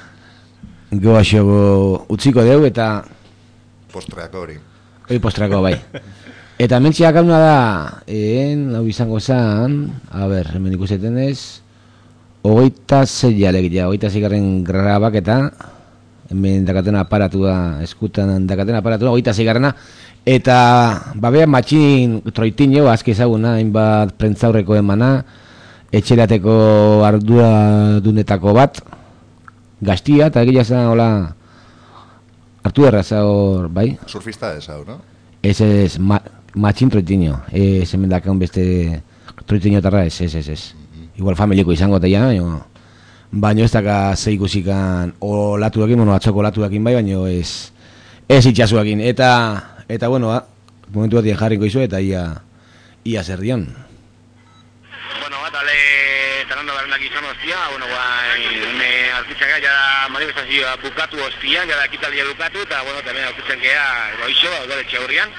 Goaxo utziko deu eta... Postreako hori. Hori postreako, bai. Eta mentxiak hauna da, en, hau izango zan, a ber, hemen ikuseten ez, hogeita zeia legitea, hogeita zeigarren grabak eta, hemen dakaten aparatua, eskutan dakaten aparatua, hogeita zeigarrena, eta, babea matxin troitinio, azki ezaguna, hainbat prentzaurreko emana, etxerateko ardura dunetako bat, gaztia, eta egia zen, hola, hartu erraza hor, bai? Surfista ez hau, no? Ez, ez, ma, matxin troitinio, ez hemen dakan beste troitinio tarra, ez, ez, ez, ez. Igual familiko izango eta ja, baina, baina ez daka zeikusikan olatuakin, bueno, atzoko olatuakin bai, baina ez, ez itxasuakin, eta, eta, bueno, ba, momentu batien jarriko izu, eta ia, ia zer dion. Bueno, bat, ale, Fernando Barenak izan hostia, bueno, ba, me artitzen gara, ja manifestazioa bukatu hostian, ja ekitaldia bukatu, eta, bueno, tamen artitzen gara, goixo, udaletxe aurrian,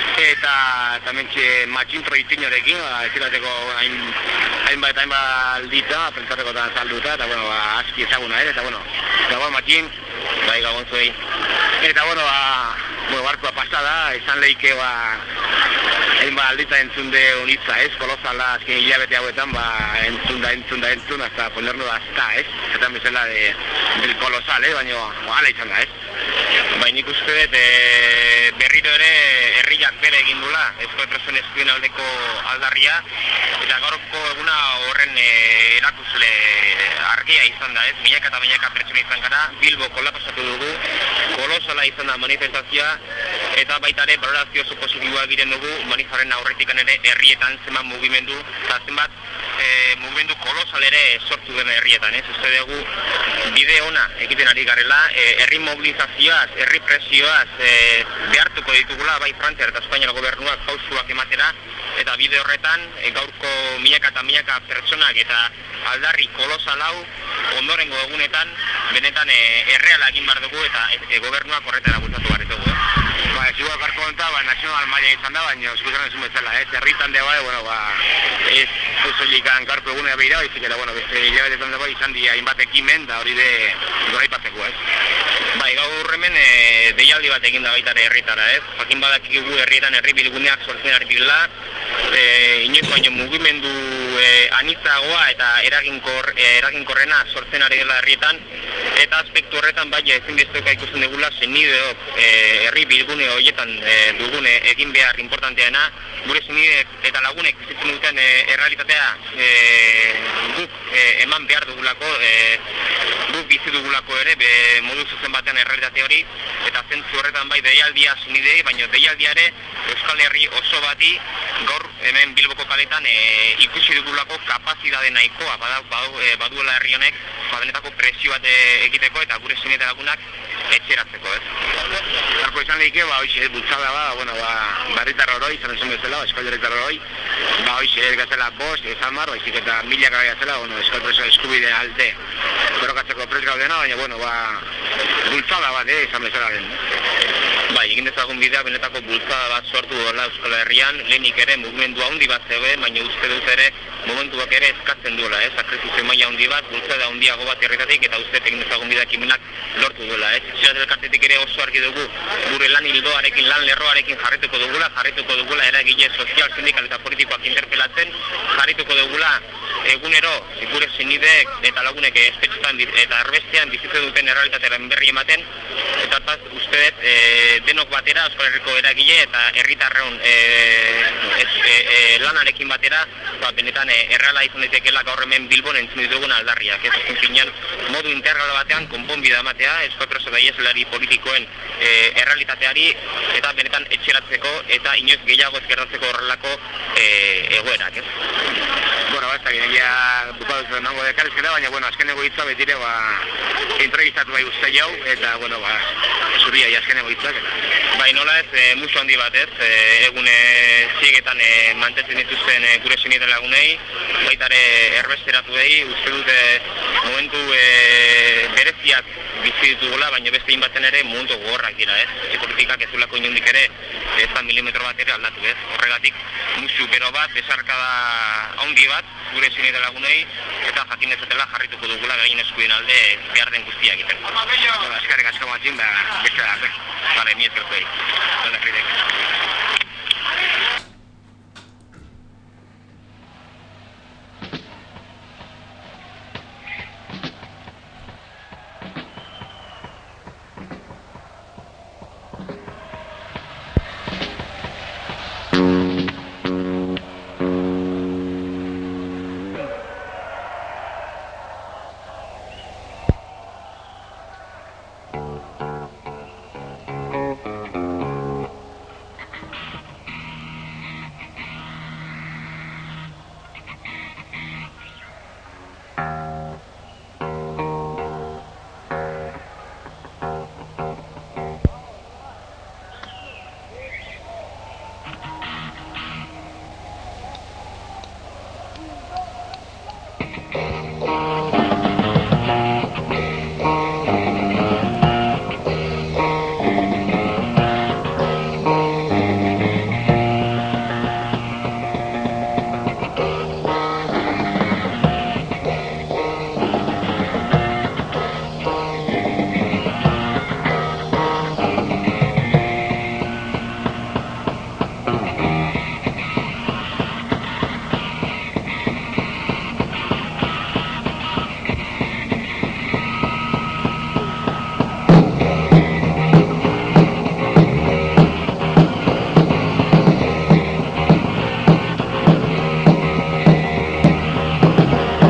eta tamen txe matxintro itinorekin, ba, ezirateko hain, hainbat, hainbat aldita, pentsateko eta salduta, eta, bueno, ba, aski ezaguna ere, eta, bueno, gabon matxin, bai, gabon zuei. Eta, bueno, ba, bueno, barkoa pasada, esan leike, ba, egin ba aldita entzun de unitza, ez? Kolosala azken hilabete hauetan, ba, entzun da, entzun da, entzun, hasta ponerno da azta, ez? Zetan bezala de, del kolosal, eh? Baina, ala izan da, ez? Baina nik uste dut, e, berriro ere herriak bere egin dula, ezko etrozen eskuen aldeko aldarria, eta gaurko eguna horren e, erakusle argia izan da, ez? Milaka eta milaka pertsona izan gara, Bilbo kolapasatu dugu, kolosala izan da manifestazioa, eta baita ere balorazio oso positiboa egiten dugu manifaren aurretik ere herrietan zenbat mugimendu, eta zenbat e, mugimendu kolosal ere sortu den herrietan, ez? Uste dugu bide ona egiten ari garela, e, herri mobilizazioaz, herri presioaz e, behartuko ditugula, bai Frantzia eta Espainiar gobernuak pausuak ematera, eta bide horretan e, gaurko milaka eta milaka pertsonak eta aldarri kolosal hau ondorengo egunetan benetan e, erreala egin behar dugu eta e, e, gobernuak horretara bultzatu behar dugu. Ba, ez igual garko konta, ba, nazional maila izan da, baina eskutan ez bezala, ez, herritan de bai, bueno, ba, ez, ez holikan garko egunea behira, baizik eta, bueno, beste hilabetetan de bai izan di hainbat ekimen, da hori de goraipatzeko, ez. Bai, gaur hemen e, deialdi bat egin da baitare herritara, ez, jakin badakigu herrietan herri bilguneak sortzen ari direla, e, inoiz baino mugimendu e, anitzagoa eta eraginkor, e, eraginkorrena sortzen ari dela herrietan, eta aspektu horretan bai ezinbestekoa ikusten dugula senideok e, herri bilgune horietan e, dugune egin behar importanteena, gure senidek eta lagunek bizitzen duten e, errealitatea e, guk e, eman behar dugulako, e, guk bizi dugulako ere, be, modu zuzen batean errealitate hori, eta zentzu horretan bai deialdia senidei, baina deialdia ere Euskal Herri oso bati gaur hemen Bilboko kaletan e, ikusi dugulako kapazidade nahikoa badu, badu, e, baduela herri honek, badenetako presio bat egiteko eta gure senide lagunak etxeratzeko, ez? Zarko izan lehike, ba, hoxe, bultzada ba, bueno, ba, barritar horoi, izan esan bezala, eskal herritar horoi, ba, hoxe, ez gazela bost, ez amar, baizik eta milak gazela, bueno, eskal preso eskubide alde, borokatzeko pres gaudena, baina, bueno, ba, bultzada bat, eh, izan bezala den. Bai, egin dezagun bidea, benetako bultzada bat sortu dola Euskal Herrian, lehenik ere mugimendu handi bat zegoen, baina uste dut ere momentuak ere eskatzen duela, ez? Sakrifizio maila handi bat, bultzada handiago bat herritatik, eta uste egin dezagun bidea ekimenak lortu duela, ez? Txirat elkartetik ere oso argi dugu, gure lan hildoarekin, lan lerroarekin jarrituko dugula, jarrituko dugula eragile sozial, sindikal eta politikoak interpelatzen, jarrituko dugula egunero, gure senideek eta lagunek espetxetan eta erbestean bizitzen duten errealitatearen berri ematen, eta paz, uste dut, e, denok batera, Euskal Herriko eragile eta herritarron e, e, e, lanarekin batera, ba, benetan e, erreala izan daitekeela gaur hemen Bilbon entzun ditugun aldarriak, ez azken finean modu integral batean konponbidea ematea, Euskal Preso da ieslari politikoen e, errealitateari, eta benetan etxeratzeko eta inoiz gehiago ezkerratzeko horrelako e, egoerak, ez? Bueno, ba, ez da, ja, bukatu nango dekarrizketa, baina, bueno, azkeneko hitza betire, ba, entrevistatu bai uste jau, eta, bueno, ba, zuria azkeneko hitzak, eta. Bai, nola ez, e, musu handi bat ez, e, egune ziegetan e, mantetzen dituzten e, gure senide lagunei, baitare erbesteratu behi, uste dute momentu e, bereziak bizi ditugula, baina beste inbatzen ere momentu gogorrak dira, ez? E, politikak ez ulako inundik ere, ez da milimetro bat ere aldatu, ez? Horregatik, musu bero bat, besarkada handi bat, gure senide lagunei, eta jakin dezatela jarrituko dugula garaien eskubien alde behar den guztia egiten. Eskarrik asko matxin, ba, beste da, vale, mi ezkertu egin. Dona fridek.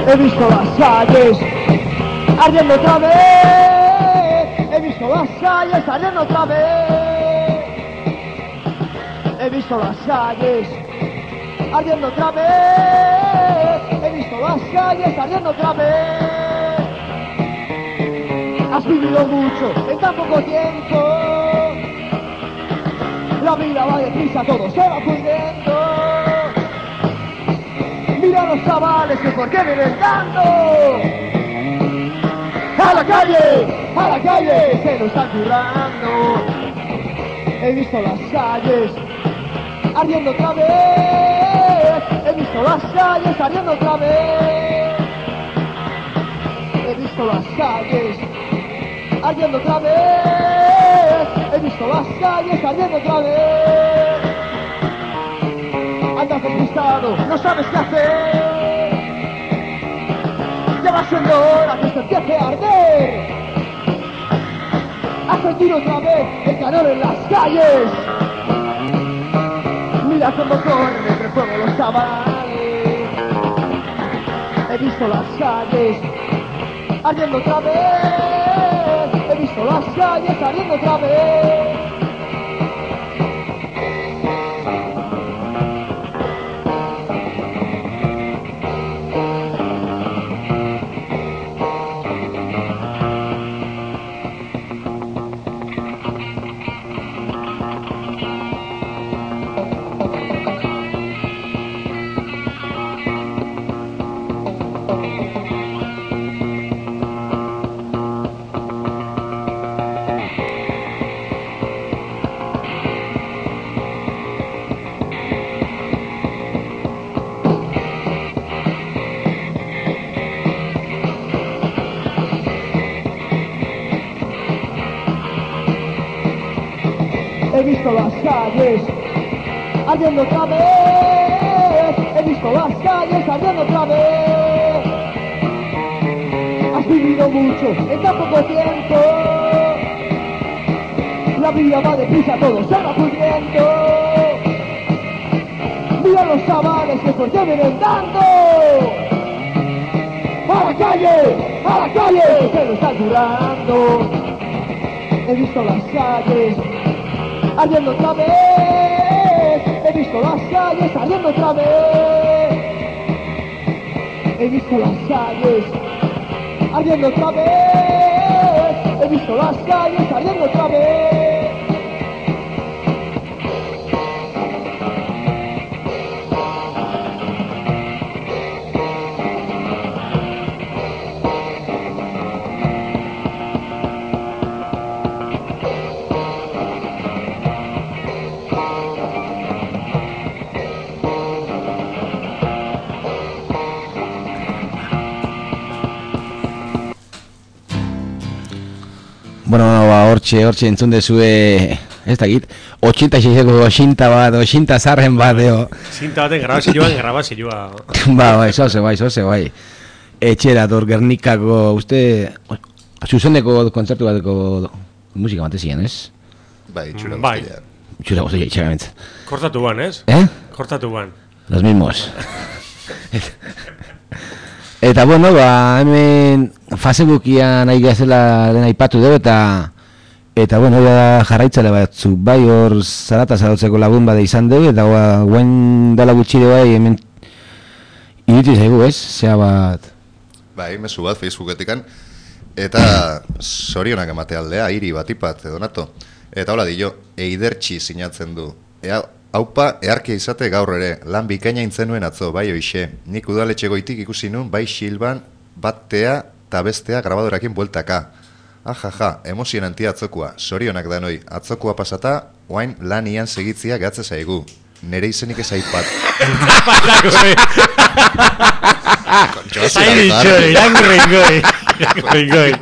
He visto las calles ardiendo otra vez. He visto las calles ardiendo otra vez. He visto las calles ardiendo otra vez. He visto las calles ardiendo otra vez. Has vivido mucho en tan poco tiempo. La vida va deprisa, todo se va pudriendo. Mira a los chavales que por qué viven tanto. ¡A la calle! ¡A la calle! Se lo están currando. He visto las calles ardiendo otra vez. He visto las calles ardiendo otra vez. He visto las calles ardiendo otra vez. He visto las calles ardiendo otra vez. Andas despistado, no sabes qué hacer. Ya va siendo hora que esto empiece a arder. A sentir otra vez el calor en las calles. Mira cómo corren entre fuego los chavales. He visto las calles ardiendo otra vez. He visto las calles ardiendo otra vez. He visto las calles ardiendo otra vez. He visto las calles ardiendo otra vez. Has vivido mucho en tan poco tiempo. La vida va deprisa, todo se va pudriendo. Mira los chavales que por qué vienen tanto. ¡A la calle! ¡A la calle! Se lo están currando. He visto las calles ardiendo otra vez. He visto las calles ardiendo otra vez. He visto las calles ardiendo otra vez. He visto las calles ardiendo otra vez. Bueno, ba, hortxe, hortxe entzun dezue, ez dakit, ochenta y seiseko oxinta bat, oxinta zarren bat, eo. Zinta baten grabazioan, grabazioa. Ba, bai, zoze, bai, zoze, bai. Etxera, dor, Gernikako, uste, zuzendeko kontzertu bateko musika batezien, ez? Bai, txura Bai. guztia. Txura guztia, itxerament. Kortatu ban, ez? Eh? Kortatu ban. Los mismos. Eta, bueno, ba, hemen Facebookian nahi gazela lehen aipatu dugu, eta eta, bueno, ja jarraitzale batzuk, bai, hor zarata zarautzeko lagun bade izan dugu, eta ba, guen dala gutxire bai, hemen irutu zaigu, ez? Zea bat... Bai, mezu bat Facebooketikan, eta zorionak emate aldea, hiri batipat, edo nato. Eta hola dio, eidertxi sinatzen du. Ea, haupa, earkia izate gaur ere, lan bikaina intzenuen atzo, bai oixe. Nik udaletxe goitik ikusi nun, bai Silban, batea eta bestea grabadorakin bueltaka. Ajaja, emozionantia atzokoa, sorionak danoi, atzokoa pasata, oain lan ian segitzia gatze zaigu. Nere izenik ez aipat. Zain ditxo, irangringoi. Irangringoi.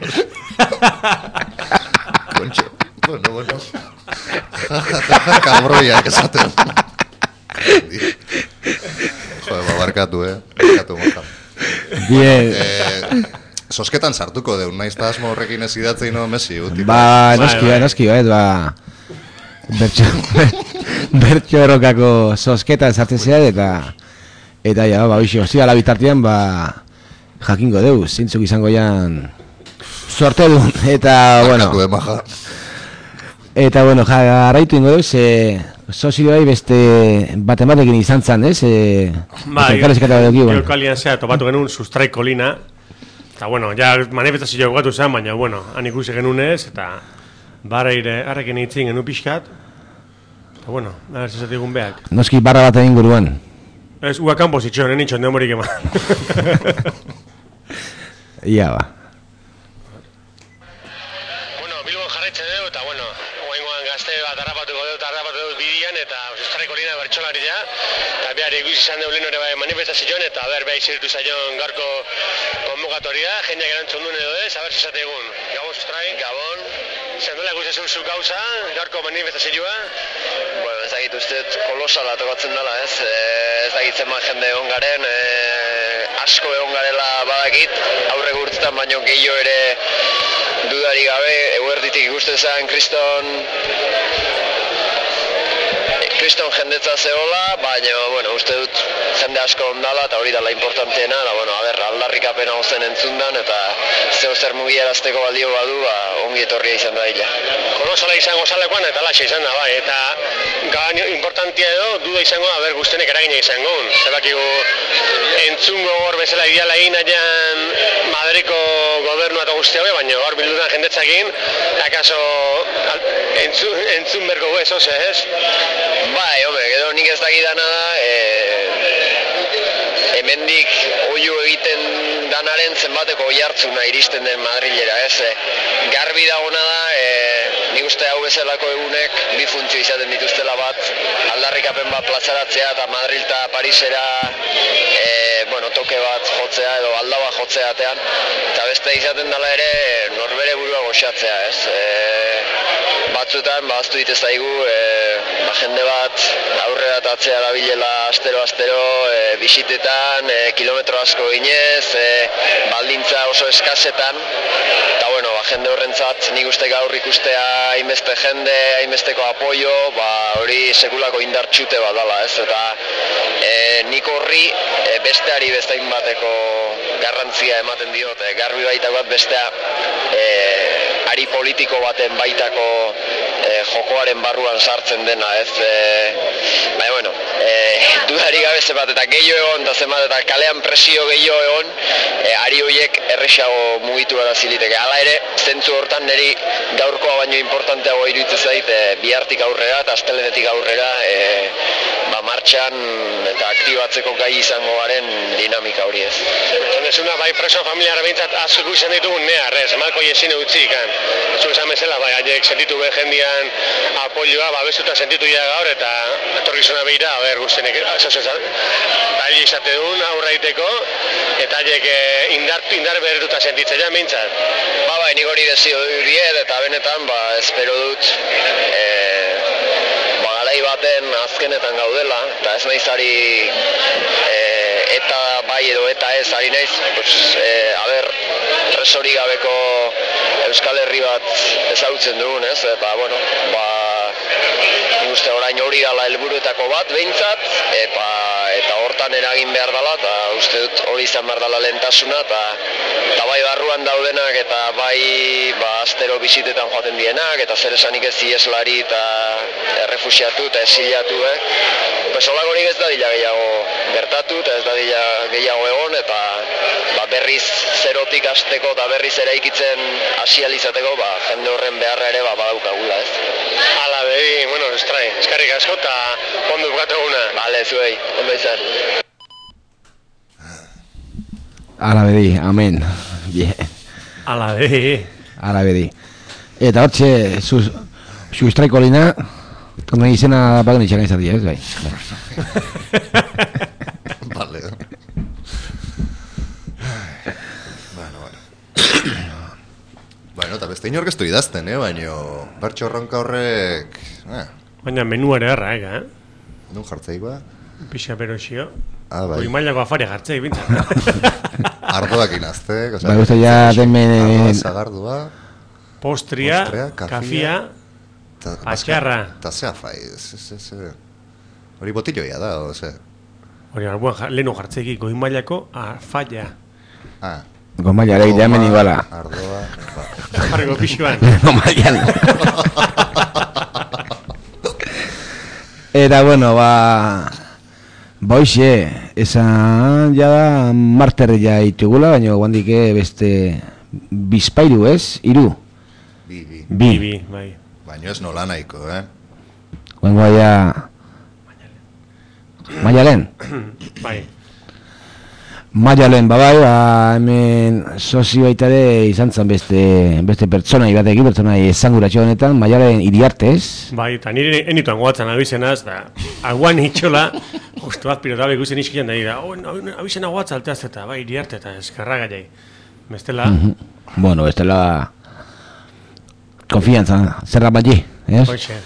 Kontxo, bueno, bueno. Kabroiak esaten. Joder, babarkatu, eh? Barkatu, moja. Bien. Eh, sosketan sartuko deun, naiz eta asmo horrekin ez idatzei no mesi. Uti, Ba, noski, ba, noski, ba, ba... Bertxo... Bertxo errokako sosketan sartzen zera, eta... Eta, ja, ba, bixo, zira la bitartian, ba... jakingo deu, zintzuk izango jan sortedun, eta, bueno... Eta, bueno, jarraitu ingo deu, ze... Sozio bai beste bat ematekin izan zan, ez? E, ba, Geokalian zea, topatu genuen sustrai kolina. Eta, bueno, ja manifestazio gogatu zen, baina, bueno, han ikusi genunez, eta barreire harrekin itzin genu pixkat. Eta, bueno, a ver, zesatigun beak. Noski barra bat egin guruan. Ez, uakan positxo, nen itxon demorik eman. Ia, ba. Bueno, Bilbon jarraitzen dugu, eta, bueno, oaingoan gazte bat harrapatuko dut, harrapatu dut bidian, eta Sustrai kolina bertsolari da. Eta behar ikusi izan dugu lehen hori bai manifestazioan, eta behar behar iziritu zaion garko konvokatoria, jendeak erantzun duen edo ez, haber zizate egun. Gabon, Sustrai? Gabon. Zendola ikusten zu gauza, garko manifestazioa? Bueno, ez dakit usteet kolosala tokatzen dela, ez? E, ez dakit zenbat jende egon garen, e, asko egon garela badakit, aurre gurtzetan baino gehiago ere dudari gabe, eguerditik ikusten zen kriston... kriston jendetza zehola, baina, bueno, uste dut jende asko ondala eta hori dela importanteena, da, bueno, a ber, aldarrikapena ozen entzundan, eta zeu zer mugiarazteko baldio badu, ba, ongi etorria izan da hila. Kolosala izango zalekoan eta laxa izan da, bai, eta gain importantia edo, duda izango da, ber, guztenek eragina izango, zebakigu entzungo hor bezala ideala egin aian Madriko gobernua eta guztia hori, baina hor bildudan jendetzakin, akaso entzun, entzun berko ez, oze, ez? Bai, home, edo nik ez dakidana da, e, hemendik oiu egiten danaren zenbateko oihartzuna iristen den Madrilera, ez? E, garbi dagona da, e, nik uste hau bezalako egunek bi funtzio izaten dituztela bat, aldarrikapen bat plazaratzea eta Madril eta Parisera e, bueno, toke bat jotzea edo aldaba jotzea atean, eta beste izaten dela ere norbere burua goxatzea, ez? E, batzutan, baztu ditez daigu, e, ba, jende bat aurrera eta atzea dabilela astero-astero, e, bisitetan, e, kilometro asko ginez, e, baldintza oso eskasetan, eta bueno, ba, jende horrentzat nik uste gaur ikustea hainbeste jende, hainbesteko apoio, ba, hori sekulako indartxute bat dala, ez? Eta e, nik horri e, besteari bestein bateko garrantzia ematen diot, e, garbi baitako bat bestea e, ari politiko baten baitako e, jokoaren barruan sartzen dena, ez? E, baina, bueno, e, dudari gabe zenbat eta gehiago egon, eta zenbat eta kalean presio gehiago egon, e, ari horiek erresago mugitu gara ziliteke. Hala ere, zentzu hortan niri gaurkoa baino importanteago iruditzen zait, e, bihartik aurrera eta astelenetik aurrera e, ba, martxan eta aktibatzeko gai izango garen dinamika hori, ez. Ezuna, bai preso familiar behintzat asko izan ditugun nehar, ez, malko jesine utzi ikan. Zuk esan bezala, bai, haiek sentitu behar jendian apoioa, babestuta sentitu ja gaur, eta etorkizuna behira, ber, guztenek, bai izate duen aurra iteko, eta haiek indar, indar behartuta sentitzen ja, mintzat. Ba, bai, nik hori dezio duriet, eta benetan, ba, espero dut, e, ba, garai baten azkenetan gaudela, eta ez nahiz ari, e, eta bai edo eta ez ari naiz, pues, e, a ber, resori gabeko Euskal Herri bat ezagutzen dugun, ez? Eta, bueno, ba, nik uste orain hori dala helburuetako bat, behintzat, eta, eta hortan eragin behar dela, eta uste dut hori izan behar dela lehentasuna, eta, eta bai barruan daudenak, eta bai ba, astero bisitetan joaten dienak, eta zer esanik ez ieslari, eta errefusiatu, eta esilatu, eh? Pues holakorik ez da dila gehiago gertatu, eta ez da dila gehiago egon, eta ba, berriz zerotik hasteko eta berriz eraikitzen hasializateko, ba, jende horren beharra ere ba, badaukagula, ez? Hala, behi, bueno, estrai, eskarrik asko eta ondo bukatu eguna. Bale, zuei, ondo izan. Hala bedi, amen. Bien. Hala bedi. Hala bedi. Eta hortxe, sustraiko lina, konden izena bagen itxakan izatea, ez, bai? Vale. Bueno, eta beste inork ez du idazten, eh? Baina bertxo horronka horrek... Eh. Baina menu ere erra, ega, eh? Nun jartzeikoa? Pixa peroxio. Ah, bai. Hori mailako afaria jartzei, bintzat. Ardoak inaztek. Bai, uste ya demen... Ardoa, zagardua. Postria, kafia, patxarra. Eta zea fai, hori botilloia da, oze. Hori, leheno jartzeiki, goi mailako afaia. Ah. Gomaiare gira hemen iguala. Ardoa. Jarriko pixuan. Gomaian. Eta bueno, ba... Boixe, esan jada marterri ja itugula, baina guandik beste bizpairu ez, iru? Bi, bi. Bi. Bi, bai. Baina ez nola nahiko, eh? Guango aia... Maialen? Bai. Maialen, babai, ba, hemen sozi baitare izan zen beste, beste pertsonai batekin, pertsonai esanguratxo honetan, Maialen Iriarte ez? Bai, eta nire enituan guatzen abizenaz, da, aguan itxola, ustu bat pilotabe ikusten izkian da, da, oh, abizena guatza alteaz eta, bai, Iriarte eta eskarra gaiai. Bestela... Mm -hmm. Bueno, bestela... Konfiantza, zerra bat ji, ez? Hoxe.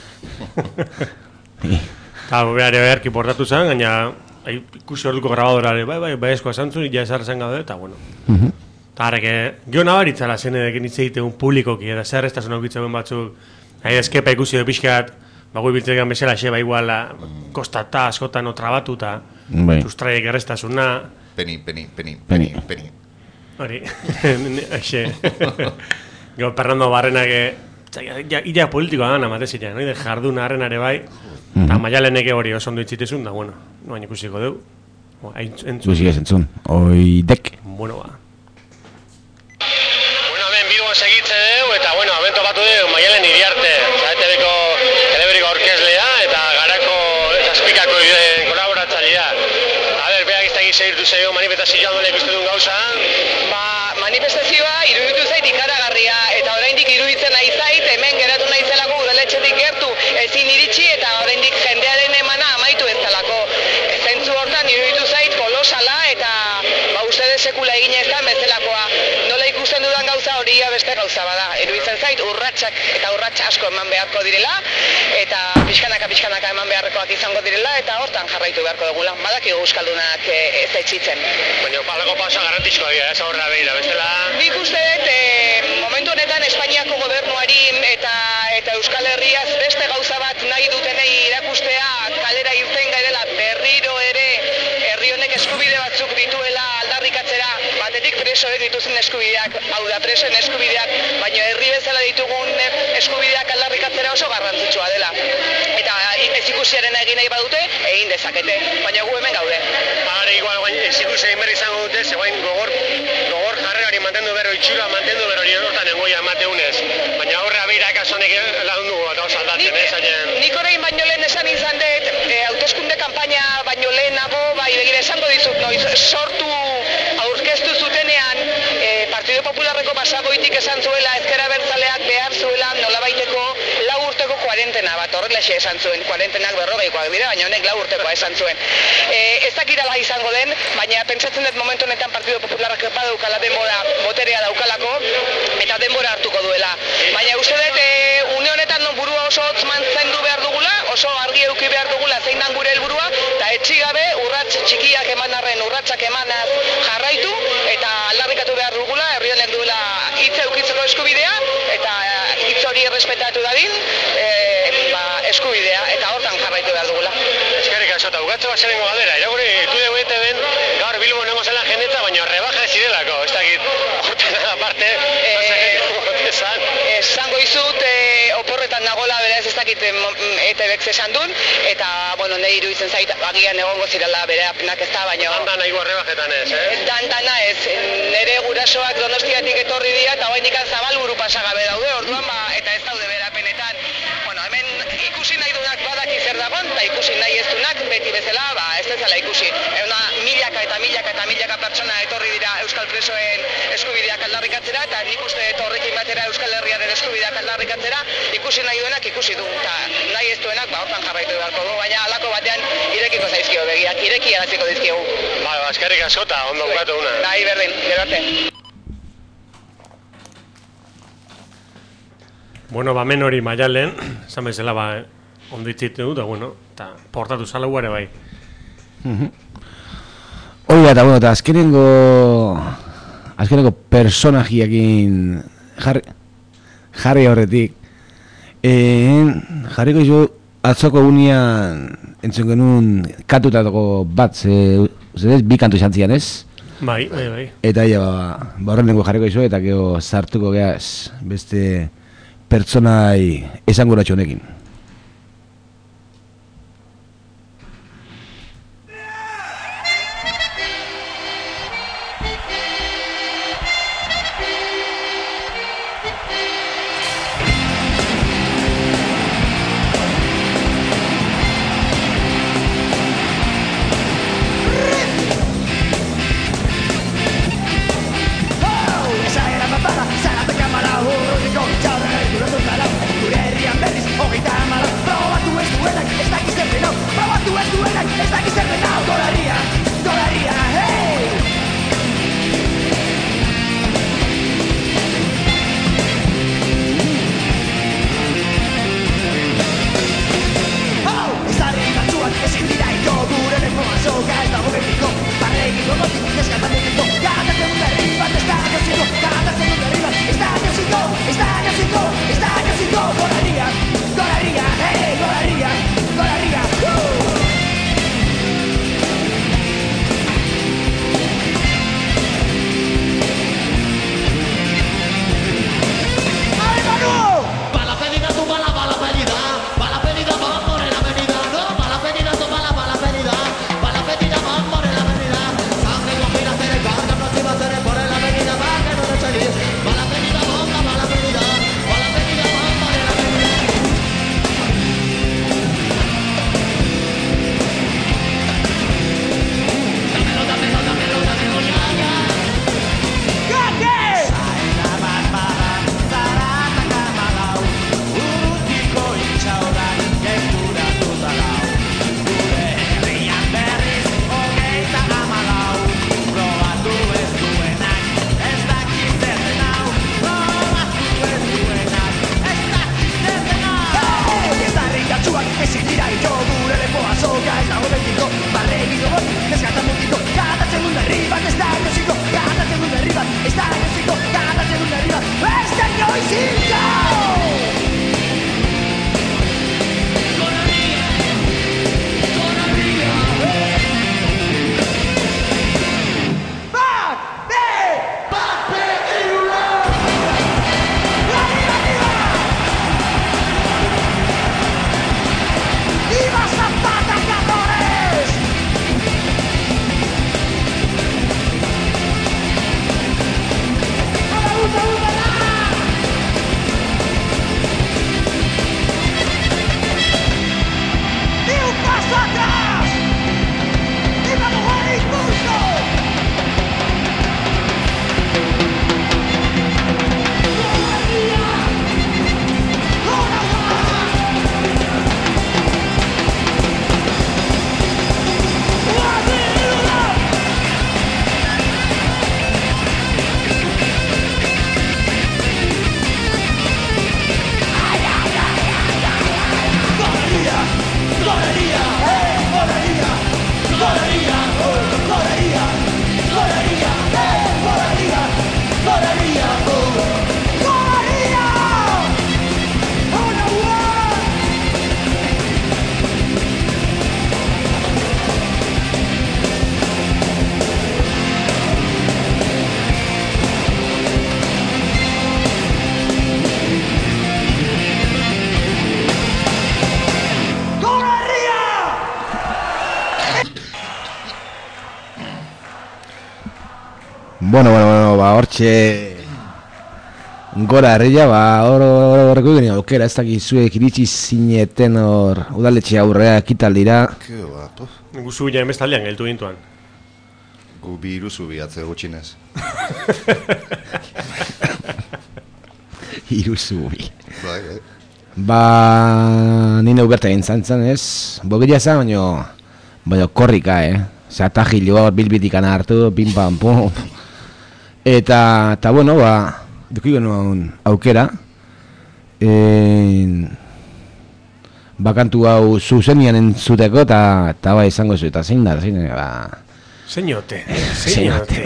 Eta, behar, beharki portatu zen, gaina... Ikusi orduko grabadorare, bai, bai, bai eskoa zantzun, ja esarra zen gaude, eta bueno. Eta harreke, gio nabaritzala zen edekin hitz egitegun publikoki, eta zer ez da zuen aukitzen batzuk, nahi eskepa ikusi du pixkat, bagui biltzegan bezala, xeba iguala, kostata, askotan otrabatuta, sustraiek errestasuna. Peni, peni, peni, peni, peni. Hori, xe. Gau, Fernando Barrenak, illa politikoa gana, matezilean, no? De jardun arrenare bai, eta Maialeneke hori oso ondo itxitezun, da, bueno, noain ikusiko dugu. Ikusi ez entzun, oi dek. Bueno, ba. Bueno, hemen Bilbon segitze dugu, eta, bueno, abento batu dugu Maialen Iriarte, zaitebeko teleberiko aurkezlea, eta garako zazpikako kolaboratzailea. A ber, beak iztegi segirtu zego manifestazioa nola ikusten duen gauza. Ba, manifestazioa iruditu zait ikaragarria, eta oraindik iruditzen nahi zait, hemen geratu nahi zelako udaletxetik gertu ezin iritsi, eta oraindik jendearen emana amaitu ez zelako. Zentzu hortan iruditu zait kolosala, eta ba, uste de sekula egin ezan bezalakoa. Nola ikusten dudan gauza hori beste gauza bada. Iruditzen zait urratsak eta urrats asko eman beharko direla, eta pixkanaka pixkanaka eman beharrekoak izango direla, eta hortan jarraitu beharko dugula. Badakigu euskaldunak ez etxitzen. Baina, palako pausa garantizkoa dira, ez aurra behira, bestela... Nik uste dut, e, momentu honetan Espainiako gobernuari eta, eta Euskal Herriaz beste gauza bat nahi dutenei erakustea kalera irten garela berriro ere herri honek eskubide batzuk dituela aldarrikatzera, batetik presoek dituzen eskubideak, hau da presoen eskubideak, baina herri bezala ditugun eskubideak aldarrikatzera oso garrantzitsua dela. Eta ez ikusiaren egin nahi badute, egin dezakete, baina gu hemen gaude. Bagare, igual, ez ikusi egin berri izango dute, zegoen gogor, gogor jarrerari mantendu berro, itxura mantendu berro, nire hortan engoia emateunez. Baina horrea beira ekasonek lagundu eta oso aldatzen, ez aien. Nik orain baino lehen esan izan dut, e, hauteskunde kanpaina baino lehenago, bai begira esango dizut, noiz, sortu aurkeztu zutenean, e, Partido Popularreko pasagoitik esan zuela, ezkera bertzaleak behar zuela nolabaiteko lau urteko kuarentena bat, horrelaxe esan zuen, kuarentenak berrogeikoak dira, baina honek lau urtekoa esan zuen. E, ez dakirala izango den, baina pentsatzen dut momentu honetan Partido Popularrak badaukala denbora, boterea daukalako, eta denbora hartuko duela. Baina uste dut, e, une honetan non burua oso hotz mantendu behar dugula, oso argi eduki behar dugula zein dan gure helburua, eta etxigabe urrats txikiak eman arren urratsak emanaz jarraitu, eta aldarrikatu behar dugula, herri honek duela hitz eukitzeko eskubidea, eta hitz hori errespetatu dadin, e, ba, eskubidea, eta hortan jarraitu behar dugula. Eskerrik asko, eta bukatze bat zelengo galdera, iraguri, tu dugu ete den, gaur Bilbo nengo zela jendetza, baina rebaja ez zirelako, ez dakit, horten aparte, esan. Esango izut, e, oporretan nagola, beraz ez dakit E T B-ek esan duen, eta, bueno, nahi iruditzen zait, agian egongo zirela bere apenak ez da, baina... Dan nahi rebajetan ez, eh? Dan dana ez, nire gurasoak Donostiatik etorri dira, eta hori nikan zabalburu pasagabe daude, orduan, ba, eta ez daude bere apenetan. Bueno, hemen ikusi nahi dunak badaki zer dagoen, eta ikusi nahi ez dunak, beti bezala, ba, ez dezala ikusi. Euna, milaka eta milaka eta milaka pertsona etorri dira Euskal Presoen eskubideak aldarrikatzera, eta nik uste dut horrekin batera Euskal Herriaren eskubideak aldarrikatzera, ikusi nahi duenak ikusi du, eta nahi ez duenak, ba, hortan jarraitu beharko du, baina halako batean irekiko zaizkio begiak, ireki araziko dizkigu. Ba, eskerrik asko eta ondo bukatu una. Nahi berdin, gero arte. Bueno, ba, men hori Maialen, esan bezala, ba, ondo itzitu dut, bueno, eta portatu zala guare bai. Hori eta, bueno, eta azkenengo azkenengo personajiakin jarri, jarri horretik en, jarriko izu atzoko unian entzun genuen kantutako bat, ze, bi kantu izan zian, ez? Bai, bai, bai. Eta ja, ba, ba horrenengo jarriko izu, eta gero sartuko geaz beste pertsonai esanguratxo honekin. Bueno, bueno, bueno, ba, hortxe gora herria, ba, hor horreko egin aukera, ez dakit zuek iritsi zineten hor udaletxe aurrea ekitaldira. Ke bat, of. Guzu ja emestaldean geltu gintuan. Gu bi iruzu bihatze gutxinez. Iruzu bi. Bai, bai. Ba, nine uberta egin zantzan, ez? Bogeria zan, baino, baino korrika, eh? Zatajilo hor bilbitikan hartu, pim pam pum. Eta, eta bueno, ba, duki genuen aukera. En, bakantu hau zuzenian entzuteko, eta ta ba izango zu, eta zein da, zein da, ba... Zeinote, zeinote.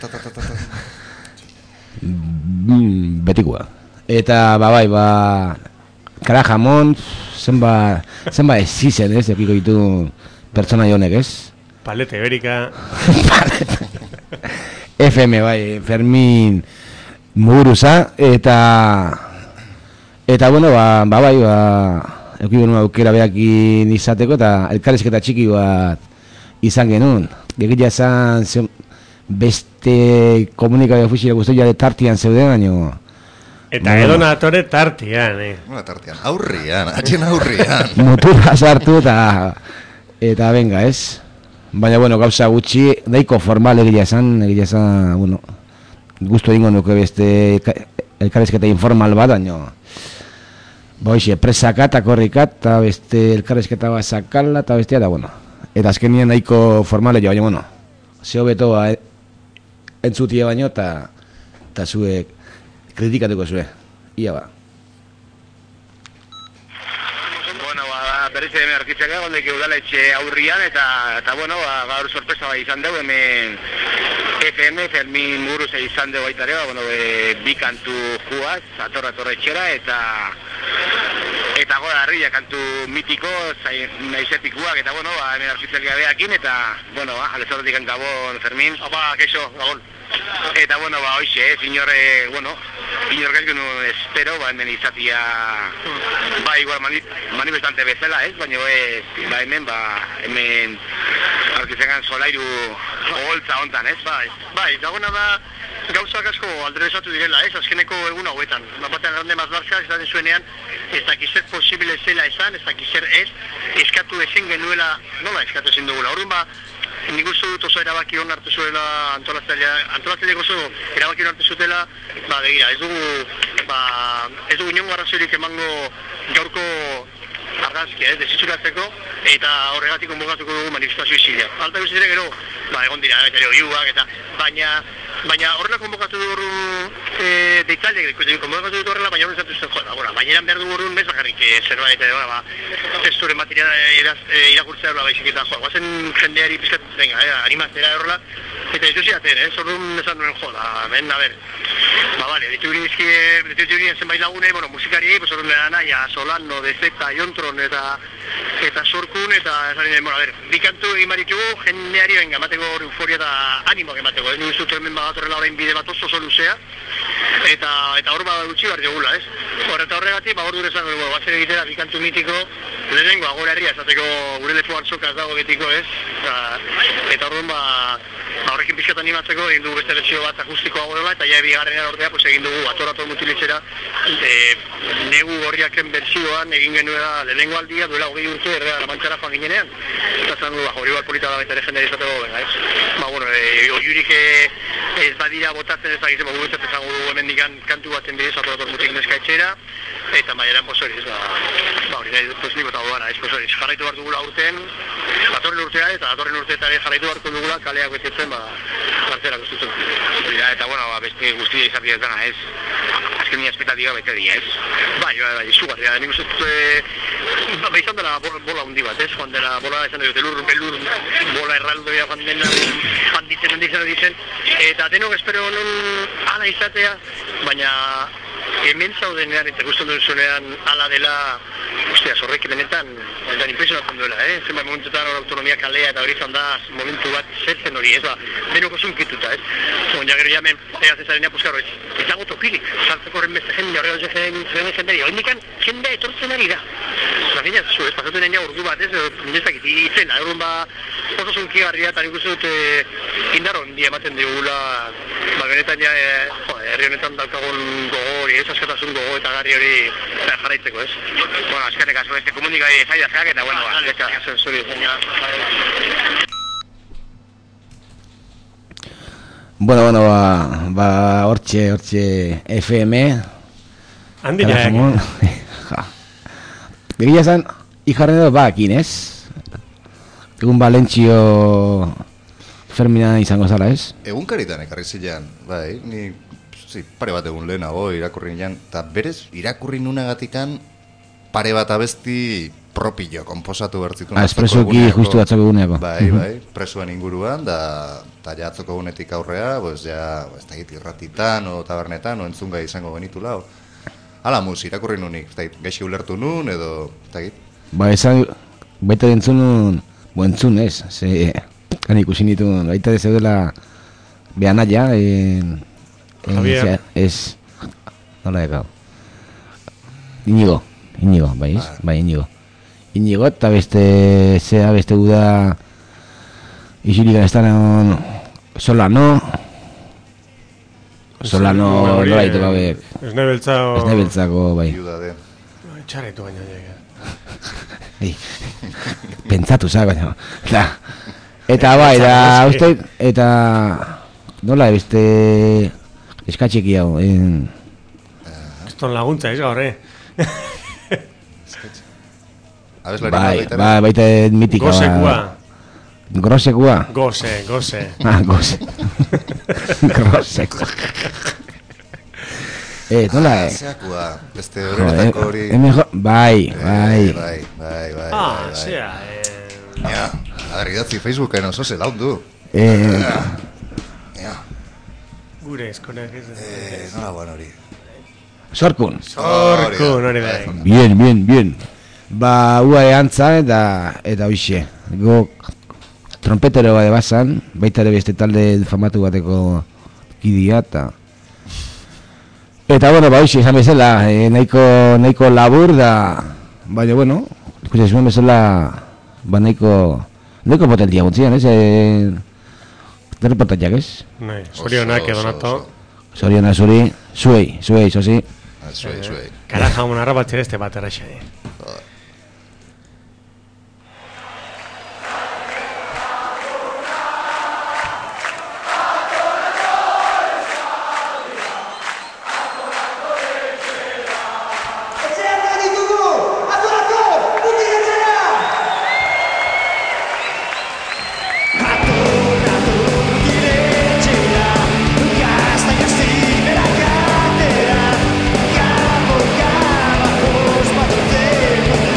Mm, betikoa. Eta, ba, bai, ba... Kara jamon, zenba, zenba ez zizen, ez, ekiko ditu pertsona honek, ez? Palete, berika. Palete. F M, bai, Fermin Muguruza, eta eta bueno, ba, ba bai, ba euki genuen aukera behakin izateko, eta elkarrizketa txiki bat izan genuen. Egia esan ze- beste komunikabide ofiziala guztia de tartian zeuden, baino Eta edo natore tartian, eh. Una tartian, aurrian, atxen aurrian. mutura sartu eta eta venga, ez? Baina, bueno, gauza gutxi, daiko formal egia esan, egia esan, bueno, gustu egingo nuke beste elka- elkarrizketa informal bat, baino ba hoxe, presaka eta korrika, eta beste elkarrizketa bat sakala, eta bestea, da, bueno. Eta azkenien nahiko formale jo, baina, bueno, zeo beto ba, e- entzutie baino, eta eta zuek kritikatuko zue. Ia ba. Bueno, ba, berriz hemen arkitzak gondek udaletxe aurrian, eta, eta bueno, ba, gaur sorpresa bai izan dugu, hemen F M, Fermin Muguruza izan dugu baita ere, ba, bueno, e, bi kantu juaz, atorra atorra etxera, eta eta gora harria kantu mitiko, zai, naizepikuak, eta bueno, ba, hemen arkitzak gabeakin, eta, bueno, ba, alezorretik Gabon, Fermin. Apa, keixo, Gabon. Eta, bueno, ba, hoxe, eh, inor, eh, bueno, inor gaizko nu espero, ba, hemen izatia, ba, igual mani, manifestante bezala, ez, baina, ez, ba, hemen, ba, hemen, arkitzekan solairu oholtza hontan, ez, bai, bai, dagona da, gauzak asko alderesatu direla, ez, azkeneko egun hauetan, bapatean ronde mazbarka, esaten zuenean, ez dakizer posible zela esan, ez dakizer ez, eskatu ezin genuela, nola eskatu ezin dugula, orduan ba, nik uste dut oso erabaki hon hartu zuela antolatzailea, antolatzaileak oso erabaki hon hartu zutela, ba, begira, ez dugu, ba, ez dugu inongo arrazoirik emango gaurko argazkia, ez, desitxuratzeko, eta horregatik konbokatuko dugu manifestazio izilea. Alta guztiak gero, ba, egon dira, eta ere oiuak, eta, baina, baina horrela konbokatu dugu e, deitzaileak, konbokatu dugu horrela, baina horren zatu zen, joa, bueno, baina eran behar dugu horren bez bakarrik e, zerbait, e, ba, testuren material e, irakurtzea horrela baizik eta, joa, guazen jendeari pizkat, venga, e, animatzera horrela, eta ez duziaten, eh, zorrun esan duen, joa, ben, a ber, ba, bale, ditu ginen zenbait lagune, bueno, musikari, pues horren dena naia, Solano, Dezeta, Jontron, eta eta sorkun, eta esan nire, bueno, a ber, bi kantu egin baritugu, jendeari, venga, emateko hor euforia eta animoak emateko, ez nire zutu hemen badatorrela orain bide bat oso oso luzea, eta eta hor bada gutxi behar diogula, ez? Hor eta horregatik, ba hor dure esan, bueno, batzen egitera bi kantu mitiko, lehenengo, agora herria, esateko gure lepoan sokaz dago betiko, ez? Eta, eta orduan, ba, ba horrekin pixkat animatzeko, egin dugu beste bertsio bat akustikoago dela, eta ja bigarrenean ordea, pues egin dugu atorator mutilitzera, e, negu gorriaken bertsioan egin genuela lehenengo aldia, duela hogei urte, errea Lamantzara joan ginenean, eta zan du, ba, hori bat polita da baita ere jendea izateko, venga, ez? Ba, bueno, e, oiurik e, ez badira botatzen ez dakitzen, ba, guretzat ezango dugu hemen dikan kantu baten bidez, atorator mutik neska etxera, eta maieran, pues hori, ez, ba, ba hori, nahi, pues nik bota duana, ez, pues hori, jarraitu behar dugula urten, datorren urtea, eta datorren urteetare jarraitu beharko dugula, kaleak betetzen, ba, kartera guztutzen. Dira, eta, bueno, ba, beste guztia izatea ez dana, ez, azken nire espetatiba bete dia, ez. Bai, bai, bai, izugarria, nik uste dut, e, ba, izan dela bola, bola hundi bat, ez, joan dela bola, esan dut, elur, belur, bola erraldoia joan dena, handitzen, handitzen, handitzen, eta denok espero non ala izatea, baina hemen zaudenean eta ikusten duzunean ala dela, ostia, zorrek benetan, eta impresionatzen duela, eh? Zenbait momentuetan hor autonomia kalea eta hori izan da momentu bat zertzen hori, ez ba, denoko zunkituta, ez? Baina gero jamen, egatzen zarenea, pues claro, ez dago tokirik, sartzeko horren beste jende, horrela zen jenderi, hori indikan jendea etortzen ari da. Zagina, zu, ez, pasatu nenia urdu bat, ez, ez dakit, izena, erun ba, oso zunkigarria, eta nik uste dut indar hondi ematen digula, ba, benetan ja, jo, herri honetan daukagun gogo hori, ez, askatasun gogo eta garri hori jarraitzeko, ez? Bueno, eskerrik asko beste komunikai zailazak, eta bueno, ba, ez, zuri, Bueno, bueno, ba, ba hortxe, hortxe F M. Handi jaak. Egia esan, ijarren edo bakin, ez? Egun Valentzio Fermina izango zara, ez? Egun karitan ekarri zilean, bai, ni zi, pare bat egun lehenago irakurri nian, eta berez, irakurri nunagatikan pare bat abesti propio, komposatu bertzitu. Ah, espresuki justu atzoko eguneako. Bai, bai, presuan inguruan, da, eta ja atzoko egunetik aurrea, pues ja, ez da irratitan, o tabernetan, o entzunga izango genitula, o. Ala mus, irakurri nunik, ez da gaixi ulertu nun, edo, ez da Ba, esan, baita entzun nun, bo entzun ez, ze, kan ikusi nituen, baita zeudela Behan naia, en... Javier. Ez... Nola dekau. Inigo, Inigo, bai, ez? Bai, Inigo. Inigo eta beste... Zea beste guda... Isilikan estan... Solano... Solano... Nola ditu gabe... Esne beltzako... Esne beltzako, bai. Txarretu baina jaia. Ei, pentsatu za, baina... Eta bai, da... Uste... Eta... Nola, beste... Eskatxeki hau, en... Eston laguntza, ez gaur, eh? Bai, bai, baita mitika. Gosekua. Grosekua. Gose, gose. Ah, gose. Grosekua. Eh, nola, eh? Zeakua, beste horretako hori... Bai, bai. Bai, bai, bai. Ah, zea, eh... Ja, adar idatzi Facebooken oso ze laundu. Eh... Ja. Gure eskonak ez... Eh, nola guan hori. Sorkun. Sorkun, hori bai. Bien, bien, bien. Ba, ua eantza eta eta hoixe. Go trompetero bade bazan, baita ere beste talde famatu bateko kidia eta eta bueno, ba hoixe esan bezala, eh, nahiko nahiko labur da, baina bueno, ikusi zuen bezala ba nahiko nahiko potentia gutxian, ez? Eh, Derreportatiak, ez? Nahi, zorionak edo nato. Zorionak zuri, zuei, zuei, zozi. Zuei, zuei. Kara jamon arra bat zerezte bat erraxai. Gabo, gabakos, bat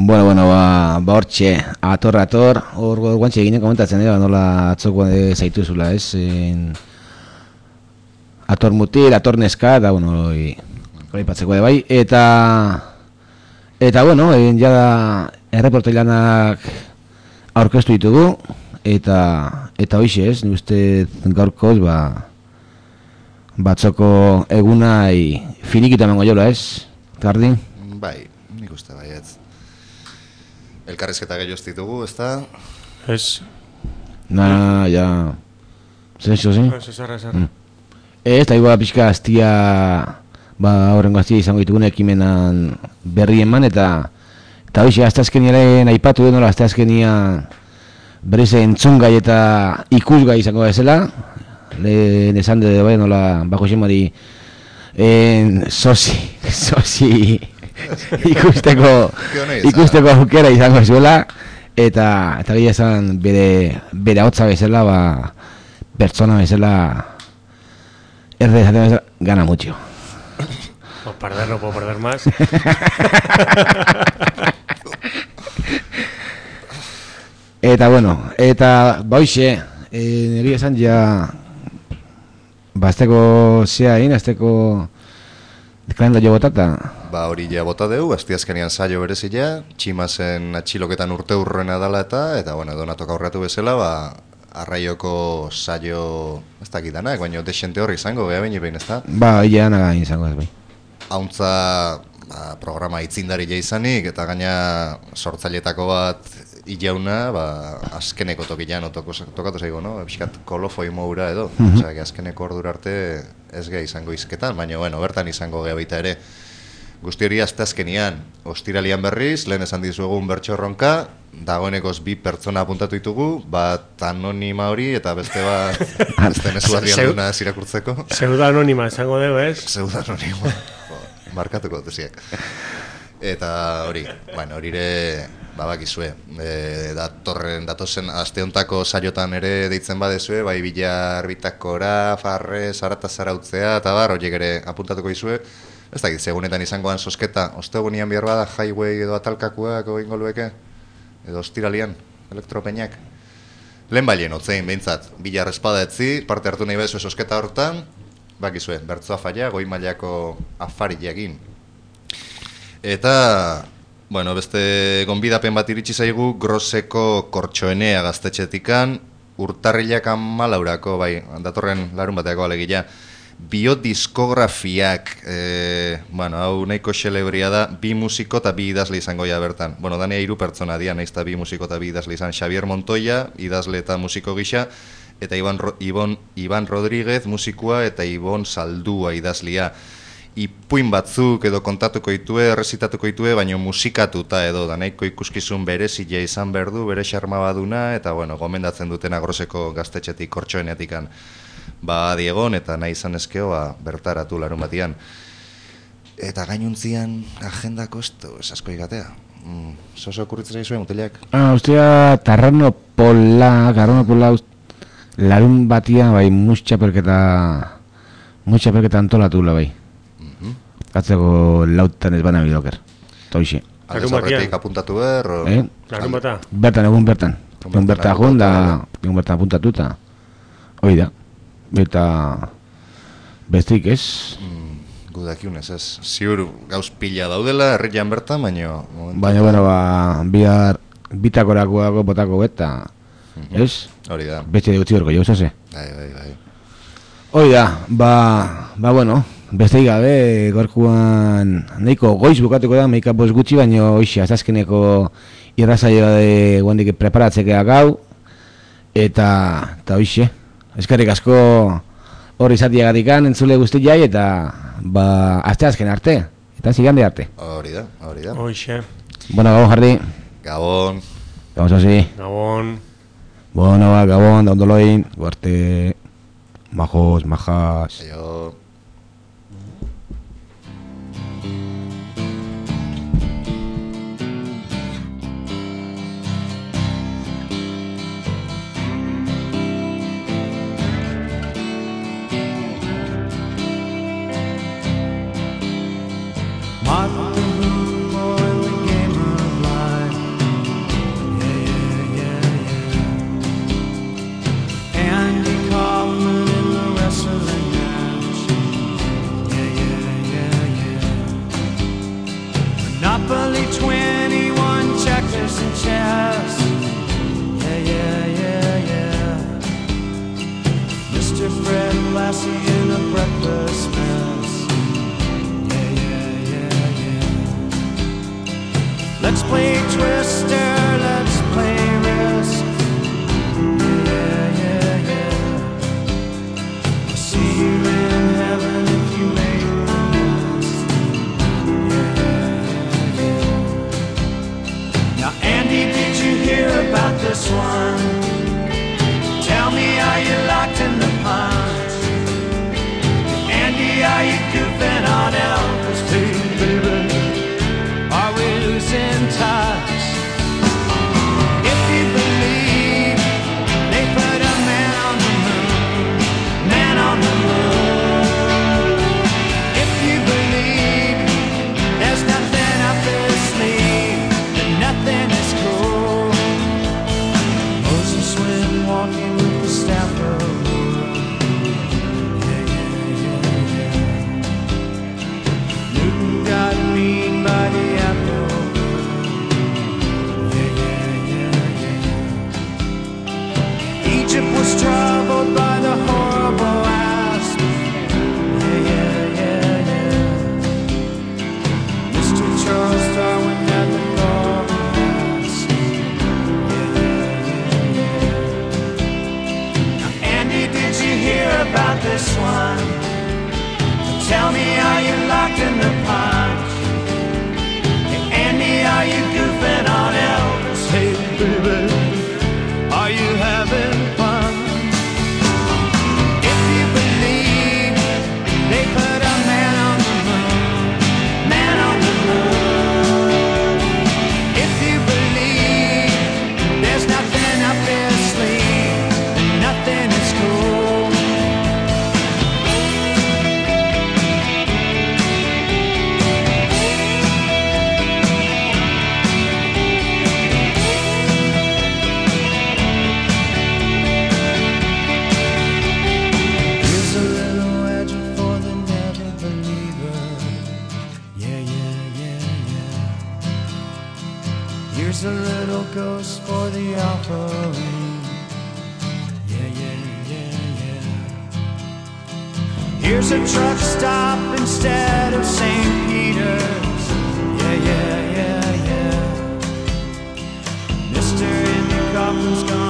Bueno, bueno, ba, ba hortxe, ator, ator, hor guantxe eginen komentatzen, eh, nola atzoko eh, zaituzula, ez? En, ator mutil, ator neska, da, bueno, hori, hori patzeko de bai, eta, eta, bueno, egin jada erreportoi lanak aurkeztu ditugu, eta, eta hoixe, ez? Ni uste gaurkoz, ba, batzoko egunai finikita emango jola, ez? Gardi? Bai, nik uste bai, ez. Elkarrizketa gehiago ez ditugu, ez da? Ez. Na, ja... Zenxo, zi? Ez, ezarra, ezarra. Mm. Ez, eta igual pixka aztia... Ba, horrengo aztia izango ditugun ekimenan berri eman, eta... Eta hoxe, azte azkeniaren aipatu denola, azte azkenian... Berriz entzungai eta ikusgai izango bezala. Lehen esan de bai nola, bako xemari... En... Sosi... Sosi... ikusteko ikusteko aukera izango zuela eta eta gila esan bere bere ahotsa bezala ba pertsona bezala erde esaten bezala gana mucho por perder no puedo perder más eta bueno eta bauxe eh, egia esan ja basteko zea egin azteko kalendario botata. Ba hori ja bota deu, astiazkenean saio berezia, Tximasen atxiloketan urte urrena dala eta, eta bueno, donatok aurratu bezala, ba, arraioko saio, ez dakit danak, baina desente horri izango, beha baina behin, ez da? Ba, ia naga izango ez bai. Hauntza, ba, programa itzindari ja izanik, eta gaina sortzailetako bat ilauna, ba, azkeneko tokilean tokatu zaigo, no? Piskat kolofoi moura edo, mm-hmm. Osea, azkeneko ordura arte ez geha izango izketan, baina, bueno, bertan izango geha baita ere. Guzti hori azteazkenian, ostiralian berriz, lehen esan dizuegun bertso erronka, dagoenekoz bi pertsona apuntatu ditugu, bat anonima hori eta beste bat beste mezu bat dialduna zirakurtzeko. Zeuda anonima, esango dugu, ez? Zeuda anonima, markatuko dutiziak. Eta hori, bueno, hori ere, babakizue, e, datorren, datozen asteontako saiotan ere deitzen badezue, bai bilar, bitakora, farre, zarata zarautzea, eta bar, horiek ere apuntatuko izue. Ez dakit, segunetan izangoan sosketa, ostegunian behar bada, highway edo atalkakuak egingo lueke, edo ostiralian, elektropeñak. Lehen bailien, otzein behintzat, bilar espada etzi, parte hartu nahi bezue sosketa hortan, bakizue, bertzoa faia, goi mailako afari egin. Eta, bueno, beste gonbidapen bat iritsi zaigu, Groseko kortxoenea gaztetxetikan, urtarrilak amalaurako, bai, datorren larun bateako alegia, biodiskografiak, e, bueno, hau nahiko xelebria da, bi musiko eta bi idazle izango ja bertan. Bueno, danea hiru pertsona dia, nahiz eta bi musiko eta bi idazle izan. Xavier Montoya, idazle eta musiko gisa, eta Iban, Ibon, Iban Rodríguez, musikoa, eta Ibon Saldua idazlia. Ipuin batzuk edo kontatuko ditue, errezitatuko ditue, baina musikatuta edo, da nahiko ikuskizun berezia izan berdu, bere xarma baduna, eta bueno, gomendatzen dutena Groseko gaztetxetik, kortxoeneatikan. Ba, diegon eta nahi izan ezkeo, ba, bertaratu larun batian. Eta gainuntzian agendako esto, esasko igatea. Mm, Zozo okurritzen egizue, muteliak? Ah, ustea, Tarrano Pola, Tarrano Pola, larun batian, bai, mutxaperketa, mutxaperketa antolatu la, bai. Mm-hmm. Katzeko lautan ez bana biloker. Toixe. Aldez horretik apuntatu ber, o... Eh? Larun bata? Bertan, egun bertan. Egun bertan egun, da, egun bertan apuntatuta. Hoi da. Eta bestik ez? Mm, gudakiunez ez. Ziur gauz pila daudela, herrian bertan, baina... Baina, bueno, ba, bihar bitakorakoako botako beta, mm-hmm. ez? Hori da. Beste dutzi horko jauz, haze? Bai, bai, bai. Hori da, ba, ba, bueno, besteik gabe, gorkuan nahiko goiz bukatuko da, meika bost gutxi, baina hoxe, azazkeneko irrazaioa de guandik preparatzekea gau, eta, eta hoxe. Eskerrik asko hori izatiagatikan entzule guzti jai eta ba, azte azken arte, eta zigande arte. Hori da, hori da. Hoxe. Bueno, Gabon, Jardi. Gabon. Gabon, Sosi. Gabon. Bueno, ba, Gabon, da ondoloin, guarte, majos, majas. Aio. Mark the moon in the game of life. Lassie in a breakfast mess. Yeah, yeah, yeah, yeah. Let's play Twister, let's play Risk. Yeah, yeah, yeah. I'll see you in heaven if you make the list. Yeah, yeah, yeah. Now, Andy, did you hear about this one? Tell me, are you locked in the pond? Andy, are you goofing on Elvis? Hey, baby, are we losing touch? If you believe they put a man on the moon, man on the moon. If you believe there's nothing up their sleeve, then nothing is cool. Moses went walking with the staff of the world. Yeah, yeah, yeah, yeah. Newton got beaten by the apple. Yeah, yeah, yeah, yeah. Egypt was troubled by the horrible asp. Yeah, yeah, yeah, yeah. Mister Charles Darwin had the golden mask. Yeah, yeah, yeah, yeah. Andy, did you hear about this one? Tell me, are you locked in the punch? Hey, Andy, are you goofing on Elvis? Hey, baby, are you having fun? If you believe they put a man on the moon, man on the moon. If you believe there's nothing up their sleeve, then nothing is cool. Here's a little legend for the never believer. Yeah, yeah, yeah, yeah. Here's a little ghost for the offering. Yeah, yeah, yeah, yeah. Here's a truck stop instead of Saint Peter's. Yeah, yeah, yeah, yeah. Mister in your coffin's gone.